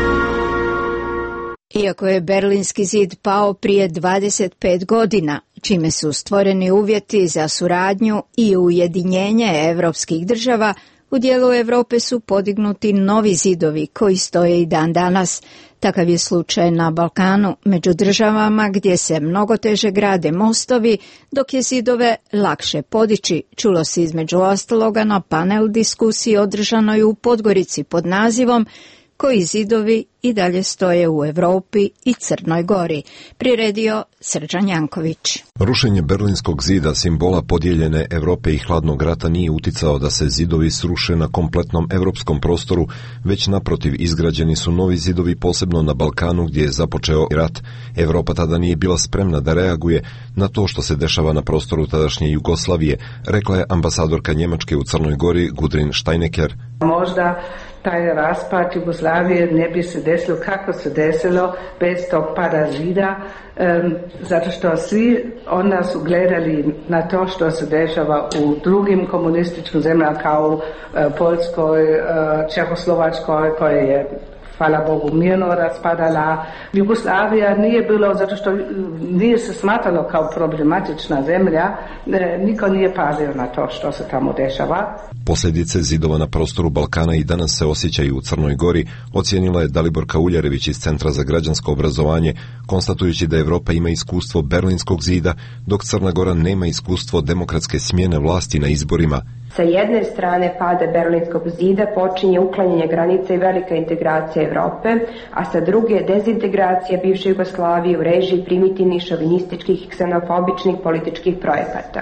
Iako je Berlinski zid pao prije 25 godina, čime su stvoreni uvjeti za suradnju i ujedinjenje evropskih država, u dijelu Europe su podignuti novi zidovi koji stoje i dan danas. Takav je slučaj na Balkanu, među državama gdje se mnogo teže grade mostovi, dok je zidove lakše podići, čulo se između ostaloga na panel diskusiji održanoj u Podgorici pod nazivom Koji zidovi i dalje stoje u Europi i Crnoj Gori, priredio Srđan Janković. Rušenje Berlinskog zida, simbola podijeljene Europe i hladnog rata, nije uticao da se zidovi sruše na kompletnom europskom prostoru, već naprotiv izgrađeni su novi zidovi, posebno na Balkanu gdje je započeo rat. Europa tada nije bila spremna da reaguje na to što se dešava na prostoru tadašnje Jugoslavije, rekla je ambasadorka Njemačke u Crnoj Gori Gudrun Steinecker. Možda taj raspad Jugoslavije ne bi se desilo kako se desilo bez tog pada zida, zato što svi onda su gledali na to što se dešava u drugim komunističkim zemljama kao u Poljskoj, Čehoslovačkoj, koja je hvala Bogu mirno raspadala. Jugoslavija nije bilo zato što nije se smatralo kao problematična zemlja, niko nije pazio na to što se tamo dešava. Posljedice zidova na prostoru Balkana i danas se osjećaju u Crnoj Gori, ocijenila je Daliborka Uljarević iz Centra za građansko obrazovanje, konstatujući da Europa ima iskustvo Berlinskog zida, dok Crna Gora nema iskustvo demokratske smjene vlasti na izborima. Sa jedne strane pada Berlinskog zida počinje uklanjanje granica i velika integracija Europe, a sa druge dezintegracija bivše Jugoslavije u režiji primitivnih, šovinističkih i ksenofobičnih političkih projekata.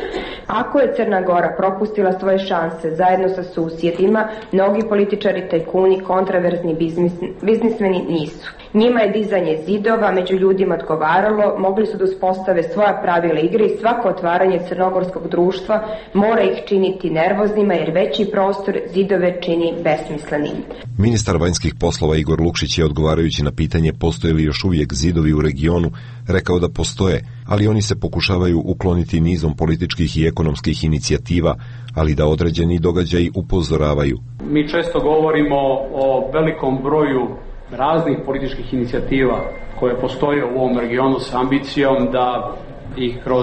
Ako je Crna Gora propustila svoje šanse zajedno sa susjedima, mnogi političari, tajkuni, kontraverzni biznismeni nisu. Njima je dizanje zidova među ljudima odgovaralo, mogli su da uspostave svoja pravila igre i svako otvaranje crnogorskog društva mora ih činiti nervoznima jer veći prostor zidove čini besmislenim. Ministar vanjskih poslova Igor Lukšić je, odgovarajući na pitanje postoje li još uvijek zidovi u regionu, rekao da postoje, ali oni se pokušavaju ukloniti nizom političkih i ekonomskih inicijativa, ali da određeni događaji upozoravaju. Mi često govorimo o velikom broju raznih političkih inicijativa koje postoje u ovom regionu s ambicijom da ih kroz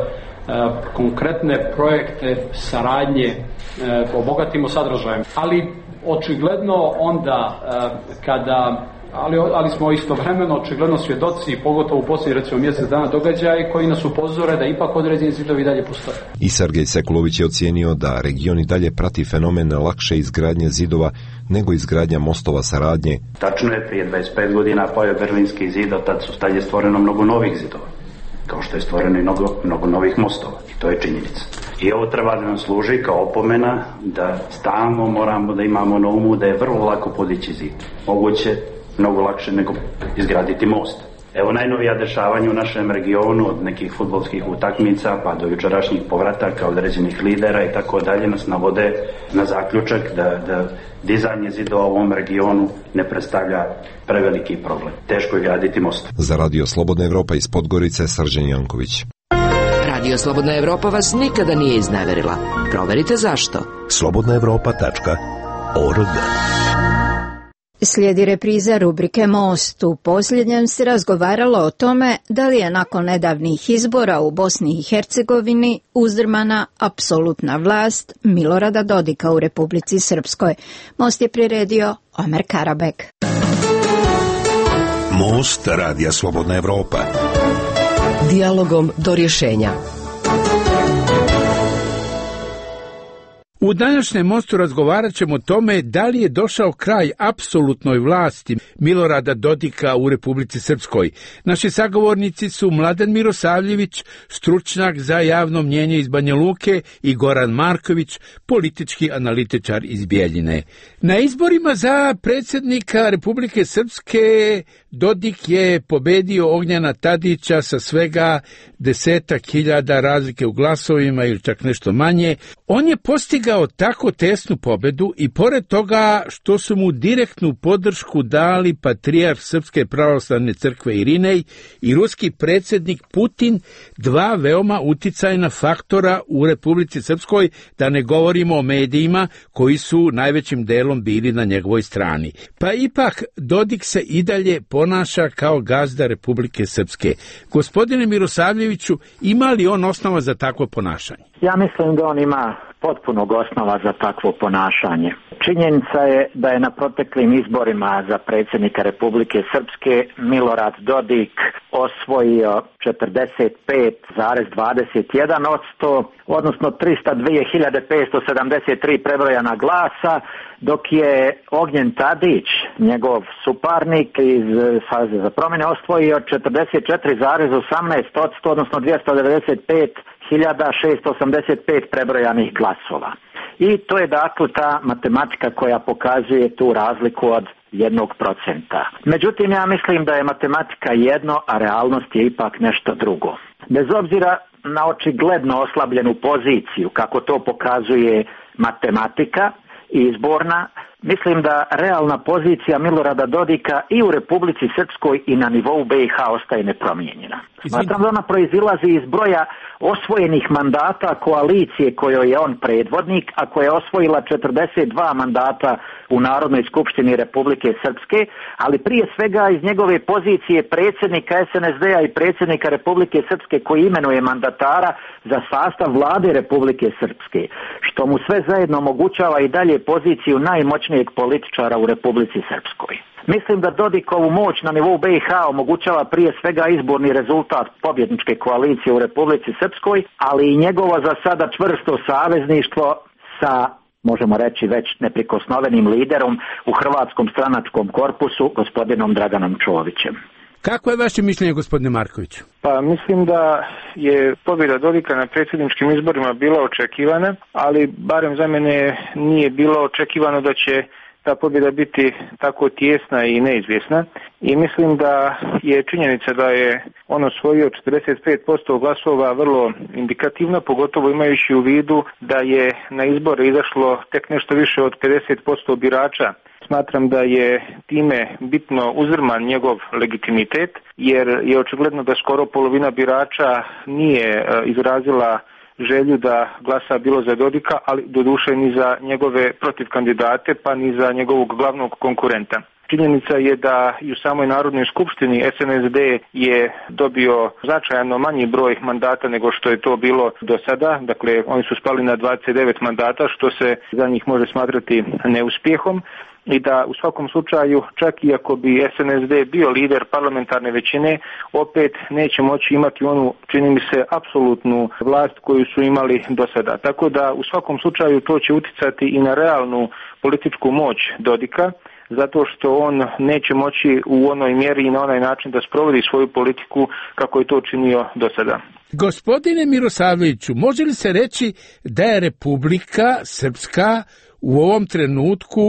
konkretne projekte saradnje obogatimo sadržajem. Ali očigledno onda kada ali smo istovremeno očigledno svjedoci, pogotovo u posljednjih recimo mjesec dana, događaji koji nas upozore da ipak određeni zidovi dalje postoje. I Sergej Sekulović je ocijenio da region i dalje prati fenomen lakše izgradnje zidova nego izgradnja mostova saradnje. Tačno je, prije 25 godina pao je Berlinski zid, od tad su dalje stvoreno mnogo novih zidova, kao što je stvoreno i mnogo novih mostova, i to je činjenica. I ovo treba da nam služi kao opomena da stalno moramo da imamo na umu da je vrlo lako podići zid. Moguće mnogo lakše nego izgraditi most. Evo najnovija dešavanja u našem regionu, od nekih fudbalskih utakmica pa do jučerašnjih povrataka određenih lidera i tako dalje, nas navode na zaključak da dizanje zidova u ovom regionu ne predstavlja preveliki problem. Teško je graditi most. Za Radio Slobodna Evropa iz Podgorice, Srđan Janković. Radio Slobodna Evropa vas nikada nije izneverila. Proverite zašto. slobodnaevropa.org. Slijedi repriza rubrike Most. U posljednjem se razgovaralo o tome da li je nakon nedavnih izbora u Bosni i Hercegovini uzdrmana apsolutna vlast Milorada Dodika u Republici Srpskoj. Most je priredio Omer Karabek. Most Radija Slobodna Evropa. Dijalogom do rješenja. U današnjem Mostu razgovarat ćemo o tome da li je došao kraj apsolutnoj vlasti Milorada Dodika u Republici Srpskoj. Naši sagovornici su Mladen Mirosavljević, stručnjak za javno mnjenje iz Banja Luke, i Goran Marković, politički analitičar iz Bijeljine. Na izborima za predsjednika Republike Srpske Dodik je pobedio Ognjana Tadića sa svega 10.000 razlike u glasovima ili čak nešto manje. On je postigao tako tesnu pobedu i pored toga što su mu direktnu podršku dali patrijarh Srpske pravoslavne crkve Irinej i ruski predsjednik Putin, dva veoma uticajna faktora u Republici Srpskoj, da ne govorimo o medijima koji su najvećim delom bili na njegovoj strani. Pa ipak Dodik se i dalje ponaša kao gazda Republike Srpske. Gospodine Mirosavljeviću, ima li on osnova za takvo ponašanje? Ja mislim da on ima potpunog osnova za takvo ponašanje. Činjenica je da je na proteklim izborima za predsjednika Republike Srpske Milorad Dodik osvojio 45,21%, odnosno 302.573 prebrojana glasa, dok je Ognjen Tadić, njegov suparnik iz Saveza za promjene, osvojio 44,18%, odnosno 295.685 prebrojanih glasova. I to je dakle ta matematika koja pokazuje tu razliku od 1%. Međutim, ja mislim da je matematika jedno, a realnost je ipak nešto drugo. Bez obzira na očigledno oslabljenu poziciju, kako to pokazuje matematika izborna, mislim da realna pozicija Milorada Dodika i u Republici Srpskoj i na nivou BiH ostaje nepromijenjena. Smatram da ona proizilazi iz broja osvojenih mandata koalicije kojoj je on predvodnik, a koja je osvojila 42 mandata u Narodnoj skupštini Republike Srpske, ali prije svega iz njegove pozicije predsjednika SNSD-a i predsjednika Republike Srpske koji imenuje mandatara za sastav vlade Republike Srpske, što mu sve zajedno omogućava i dalje poziciju najmoćnijeg političara u Republici Srpskoj. Mislim da Dodikovu moć na nivou BiH omogućava prije svega izborni rezultat pobjedničke koalicije u Republici Srpskoj, ali i njegovo za sada čvrsto savezništvo sa, možemo reći, već neprikosnovenim liderom u hrvatskom stranačkom korpusu, gospodinom Draganom Čovićem. Kako je vaše mišljenje, gospodine Markoviću? Pa mislim da je pobjeda Dodika na predsjedničkim izborima bila očekivana, ali barem za mene nije bilo očekivano da će ta pobjeda biti tako tijesna i neizvjesna. I mislim da je činjenica da je on osvojio 45% glasova vrlo indikativna, pogotovo imajući u vidu da je na izbore izašlo tek nešto više od 50% birača. Smatram da je time bitno uzdrman njegov legitimitet, jer je očigledno da skoro polovina birača nije izrazila želju da glasa bilo za Dodika, ali doduše ni za njegove protivkandidate, pa ni za njegovog glavnog konkurenta. Činjenica je da i u samoj Narodnoj skupštini SNSD je dobio značajno manji broj mandata nego što je to bilo do sada. Dakle, oni su spali na 29 mandata, što se za njih može smatrati neuspjehom. I da u svakom slučaju, čak i ako bi SNSD bio lider parlamentarne većine, opet neće moći imati onu, čini mi se, apsolutnu vlast koju su imali do sada. Tako da u svakom slučaju to će uticati i na realnu političku moć Dodika, zato što on neće moći u onoj mjeri i na onaj način da sprovodi svoju politiku kako je to činio do sada. Gospodine Mirosavljeviću, može li se reći da je Republika Srpska u ovom trenutku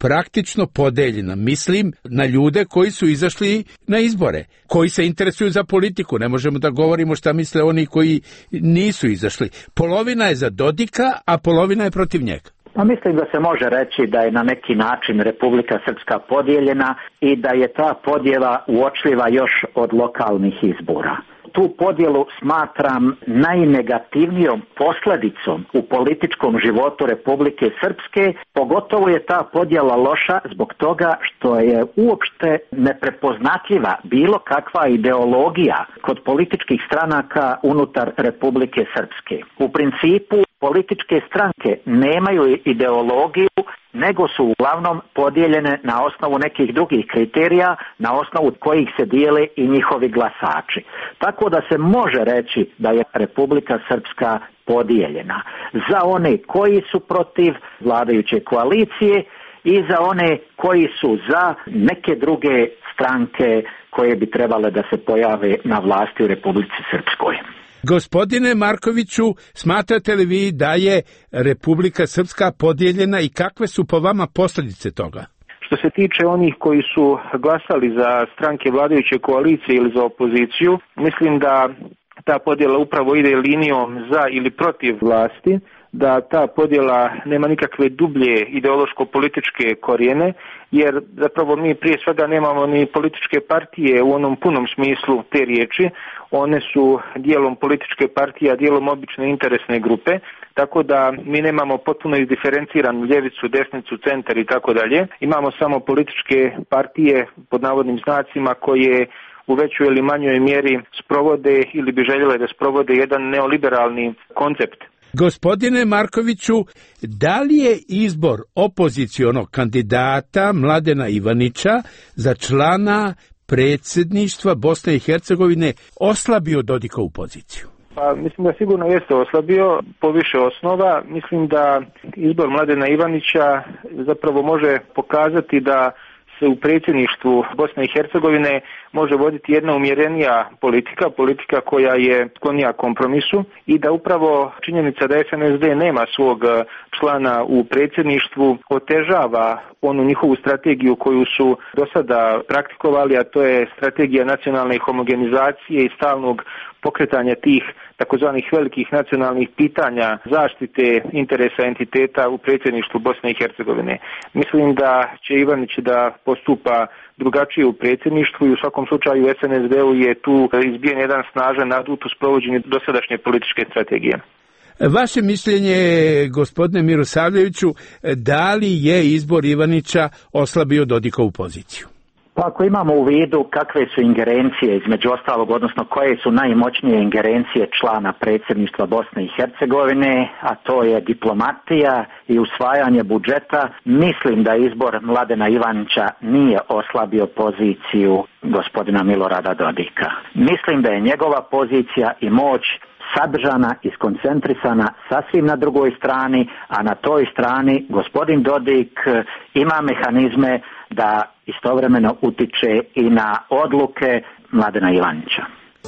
praktično podeljena. Mislim na ljude koji su izašli na izbore, koji se interesuju za politiku. Ne možemo da govorimo šta misle oni koji nisu izašli. Polovina je za Dodika, a polovina je protiv njega. Pa mislim da se može reći da je na neki način Republika Srpska podijeljena i da je ta podjela uočljiva još od lokalnih izbora. Tu podjelu smatram najnegativnijom posljedicom u političkom životu Republike Srpske, pogotovo je ta podjela loša zbog toga što je uopšte neprepoznatljiva bilo kakva ideologija kod političkih stranaka unutar Republike Srpske. U principu političke stranke nemaju ideologiju, nego su uglavnom podijeljene na osnovu nekih drugih kriterija, na osnovu kojih se dijele i njihovi glasači. Tako da se može reći da je Republika Srpska podijeljena za one koji su protiv vladajuće koalicije i za one koji su za neke druge stranke koje bi trebale da se pojave na vlasti u Republici Srpskoj. Gospodine Markoviću, smatrate li vi da je Republika Srpska podijeljena i kakve su po vama posljedice toga? Što se tiče onih koji su glasali za stranke vladajuće koalicije ili za opoziciju, mislim da ta podjela upravo ide linijom za ili protiv vlasti, da ta podjela nema nikakve dublje ideološko-političke korijene, jer zapravo mi prije svega nemamo ni političke partije u onom punom smislu te riječi. One su dijelom političke partije, a dijelom obične interesne grupe, tako da mi nemamo potpuno izdiferenciranu ljevicu, desnicu, centar i tako dalje. Imamo samo političke partije pod navodnim znacima koje u većoj ili manjoj mjeri sprovode ili bi željele da sprovode jedan neoliberalni koncept. Gospodine Markoviću, da li je izbor opozicionog kandidata Mladena Ivanića za člana predsjedništva Bosne i Hercegovine oslabio Dodikovu poziciju? Pa mislim da sigurno jeste oslabio po više osnova. Mislim da izbor Mladena Ivanića zapravo može pokazati da se u predsjedništvu Bosne i Hercegovine može voditi jedna umjerenija politika koja je sklonija kompromisu i da upravo činjenica da SNSD nema svog člana u predsjedništvu otežava onu njihovu strategiju koju su do sada praktikovali, a to je strategija nacionalne homogenizacije i stalnog pokretanja tih takozvanih velikih nacionalnih pitanja zaštite interesa entiteta u predsjedništvu Bosne i Hercegovine. Mislim da će Ivanić da postupa drugačije u predsjedništvu i u svakom slučaju SNSD-u je tu izbijen jedan snažan adut u sprovođenju dosadašnje političke strategije. Vaše mišljenje, gospodine Mirosavljeviću, da li je izbor Ivanića oslabio Dodikovu poziciju? Pa ako imamo u vidu kakve su ingerencije između ostalog, odnosno koje su najmoćnije ingerencije člana predsjedništva Bosne i Hercegovine, a to je diplomatija i usvajanje budžeta, mislim da izbor Mladena Ivanića nije oslabio poziciju gospodina Milorada Dodika. Mislim da je njegova pozicija i moć sadržana i skoncentrisana sasvim na drugoj strani, a na toj strani gospodin Dodik ima mehanizme da istovremeno utiče i na odluke Mladena Ivanića.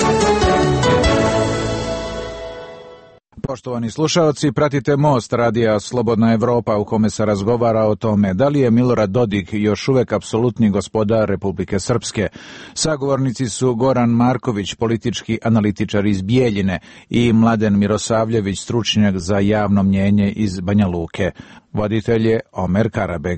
Poštovani slušalci, pratite Most radija Slobodna Evropa u kome se razgovara o tome da li je Milorad Dodik još uvek apsolutni gospodar Republike Srpske. Sagovornici su Goran Marković, politički analitičar iz Bijeljine, i Mladen Mirosavljević, stručnjak za javno mnjenje iz Banja Luke. Voditelj je Omer Karabeg.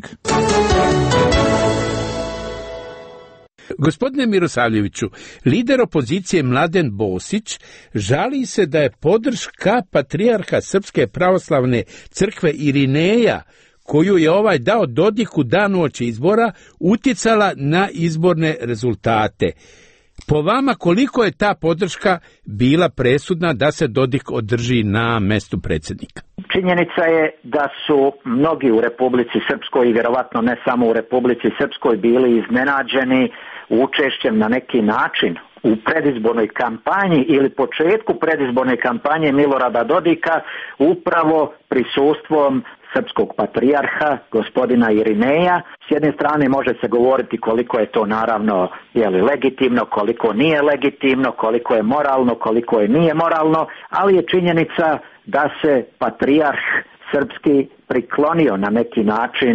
Gospodine Mirosavljeviću, lider opozicije Mladen Bosić žali se da je podrška patrijarha Srpske pravoslavne crkve Irineja, koju je ovaj dao Dodiku dan uoči izbora, uticala na izborne rezultate. Po vama, koliko je ta podrška bila presudna da se Dodik održi na mestu predsjednika? Činjenica je da su mnogi u Republici Srpskoj i vjerovatno ne samo u Republici Srpskoj bili iznenađeni učešćem na neki način u predizbornoj kampanji ili početku predizborne kampanje Milorada Dodika upravo prisustvom srpskog patrijarha, gospodina Irineja. S jedne strane može se govoriti koliko je to naravno legitimno, koliko nije legitimno, koliko je moralno, koliko je nije moralno, ali je činjenica da se patrijarh srpski priklonio na neki način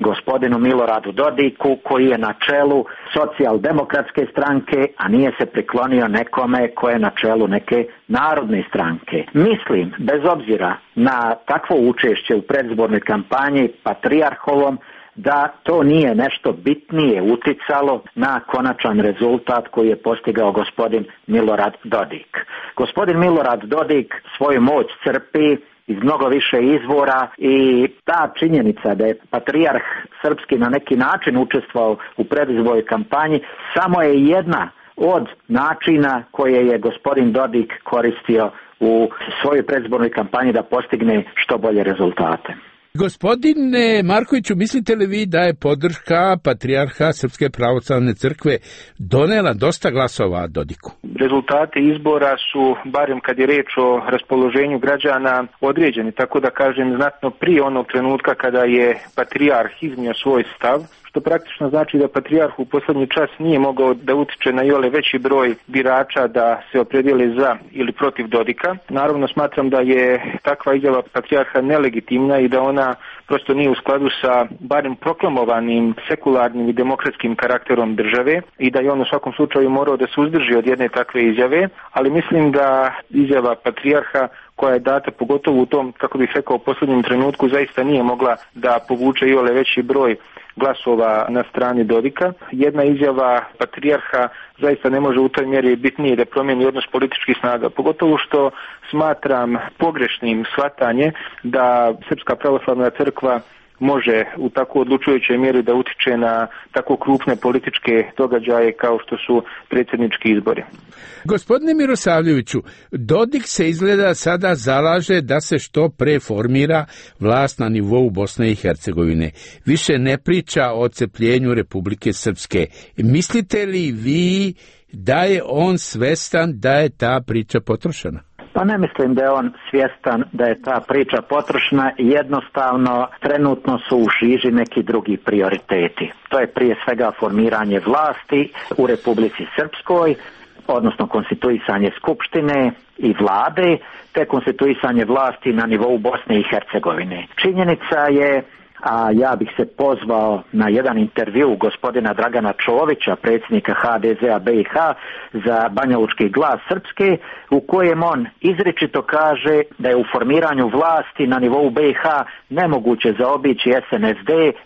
gospodinu Miloradu Dodiku, koji je na čelu socijaldemokratske stranke, a nije se priklonio nekome ko je na čelu neke narodne stranke. Mislim, bez obzira na takvo učešće u predizbornoj kampanji patrijarhovom, da to nije nešto bitnije uticalo na konačan rezultat koji je postigao gospodin Milorad Dodik. Gospodin Milorad Dodik svoju moć crpi iz mnogo više izvora i ta činjenica da je patrijarh srpski na neki način učestvovao u predizbornoj kampanji samo je jedna od načina koje je gospodin Dodik koristio u svojoj predizbornoj kampanji da postigne što bolje rezultate. Gospodine Markoviću, mislite li vi da je podrška patrijarha Srpske pravoslavne crkve donela dosta glasova Dodiku? Rezultati izbora su, barem kad je reč o raspoloženju građana, određeni, tako da kažem znatno prije onog trenutka kada je patrijarh iznio svoj stav, što praktično znači da patrijarh u posljednji čas nije mogao da utiče na iole veći broj birača da se opredijele za ili protiv Dodika. Naravno smatram da je takva izjava patrijarha nelegitimna i da ona prosto nije u skladu sa barem proklamovanim sekularnim i demokratskim karakterom države i da je on u svakom slučaju morao da se uzdrži od jedne takve izjave, ali mislim da izjava patrijarha koja je data pogotovo u tom, kako bih rekao, posljednjem trenutku zaista nije mogla da povuče iole veći broj glasova na strani Dodika. Jedna izjava patrijarha zaista ne može u toj mjeri bitnije da promijeni odnos političkih snaga, pogotovo što smatram pogrešnim shvatanje da Srpska pravoslavna crkva može u tako odlučujućoj mjeri da utiče na tako krupne političke događaje kao što su predsjednički izbori. Gospodine Mirosavljeviću, Dodik se izgleda sada zalaže da se što pre formira vlast na nivou Bosne i Hercegovine. Više ne priča o odcepljenju Republike Srpske. Mislite li vi da je on svestan da je ta priča potrošena? Pa ne mislim da je on svjestan da je ta priča potrošna, jednostavno trenutno su u žiži neki drugi prioriteti. To je prije svega formiranje vlasti u Republici Srpskoj, odnosno konstituisanje skupštine i vlade, te konstituisanje vlasti na nivou Bosne i Hercegovine. Činjenica je, a ja bih se pozvao na jedan intervju gospodina Dragana Čovića, predsjednika HDZ-a BiH za Banjalučki glas Srpske, u kojem on izričito kaže da je u formiranju vlasti na nivou BiH nemoguće zaobići SNSD,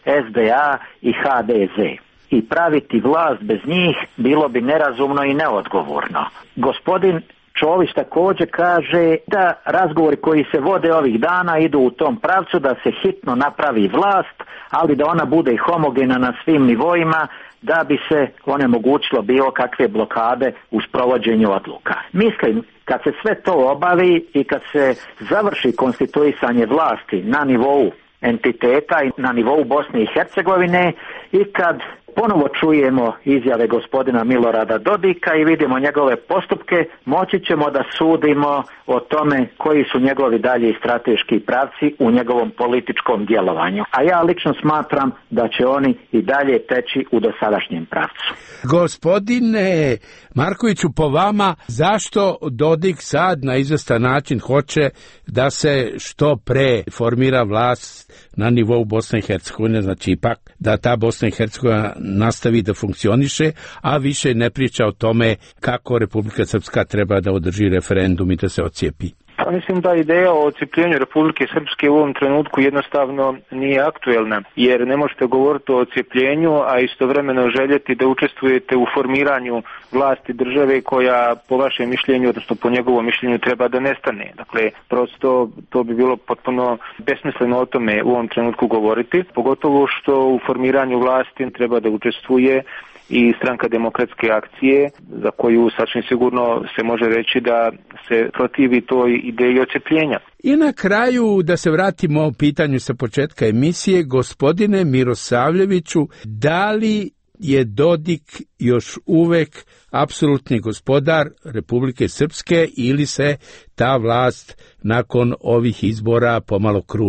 SDA i HDZ. I praviti vlast bez njih bilo bi nerazumno i neodgovorno. Gospodin Čović također kaže da razgovori koji se vode ovih dana idu u tom pravcu da se hitno napravi vlast, ali da ona bude homogena na svim nivoima, da bi se onemogućilo bilo kakve blokade u sprovođenju odluka. Mislim, kad se sve to obavi i kad se završi konstituisanje vlasti na nivou entiteta i na nivou Bosne i Hercegovine i kad ponovo čujemo izjave gospodina Milorada Dodika i vidimo njegove postupke, moći ćemo da sudimo o tome koji su njegovi dalji strateški pravci u njegovom političkom djelovanju. A ja lično smatram da će oni i dalje teći u dosadašnjem pravcu. Gospodine Markoviću, po vama, zašto Dodik sad na izvestan način hoće da se što pre formira vlast na nivou Bosne i Hercegovine, znači ipak da ta Bosna i Hercegovina nastavi da funkcioniše, a više ne priča o tome kako Republika Srpska treba da održi referendum i da se ocijepi? Pa mislim da ideja o ocijepljenju Republike Srpske u ovom trenutku jednostavno nije aktuelna, jer ne možete govoriti o ocijepljenju, a istovremeno željeti da učestvujete u formiranju vlasti države koja po vašem mišljenju, odnosno po njegovom mišljenju, treba da nestane. Dakle, prosto to bi bilo potpuno besmisleno o tome u ovom trenutku govoriti, pogotovo što u formiranju vlasti treba da učestvuje i Stranka demokratske akcije, za koju sasvim sigurno se može reći da se protivi toj ideji odcepljenja. I na kraju, da se vratimo pitanju sa početka emisije, gospodine Mirosavljeviću, da li je Dodik još uvek apsolutni gospodar Republike Srpske ili se ta vlast nakon ovih izbora pomalo kruni?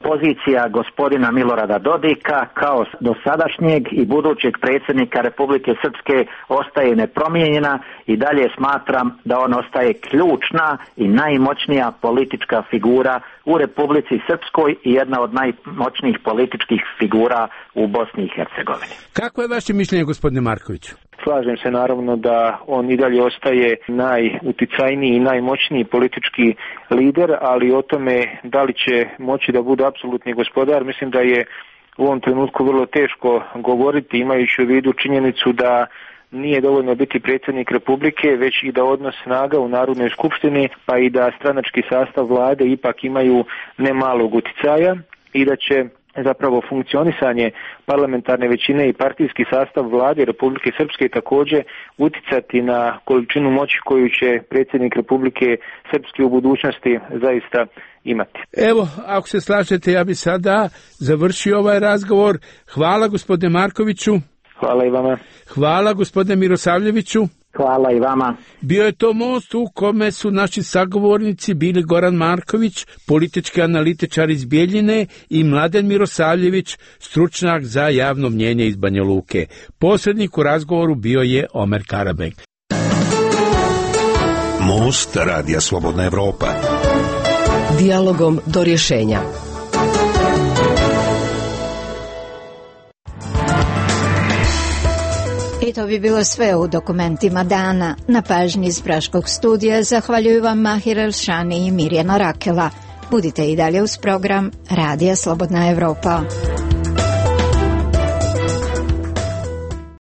pozicija gospodina Milorada Dodika kao dosadašnjeg i budućeg predsjednika Republike Srpske ostaje nepromijenjena i dalje smatram da on ostaje ključna i najmoćnija politička figura u Republici Srpskoj i jedna od najmoćnijih političkih figura u Bosni i Hercegovini. Kako je vaše mišljenje, gospodine Markoviću? Slažem se naravno da on i dalje ostaje najuticajniji i najmoćniji politički lider, ali o tome da li će moći da bude apsolutni gospodar, mislim da je u ovom trenutku vrlo teško govoriti, imajući u vidu činjenicu da nije dovoljno biti predsjednik Republike, već i da odnos snaga u Narodnoj skupštini, pa i da stranački sastav vlade ipak imaju nemalog uticaja i da će zapravo funkcionisanje parlamentarne većine i partijski sastav vlade Republike Srpske također uticati na količinu moći koju će predsjednik Republike Srpske u budućnosti zaista imati. Evo, ako se slažete, ja bi sada završio ovaj razgovor. Hvala gospodine Markoviću. Hvala i vama. Hvala gospodine Mirosavljeviću. Hvala i vama. Bio je to most u kome su naši sagovornici bili Goran Marković, politički analitičar iz Bijeljine, i Mladen Mirosavljević, stručnjak za javno mnjenje iz Banja Luke. Posrednik u razgovoru bio je Omer Karabek. Most Radija Slobodna Evropa. Dijalogom do rješenja. I to bi bilo sve u dokumentima dana. Na pažnji iz Praškog studija zahvaljuju vam Mahir Elšani i Mirjana Rakela. Budite i dalje uz program Radija Slobodna Evropa.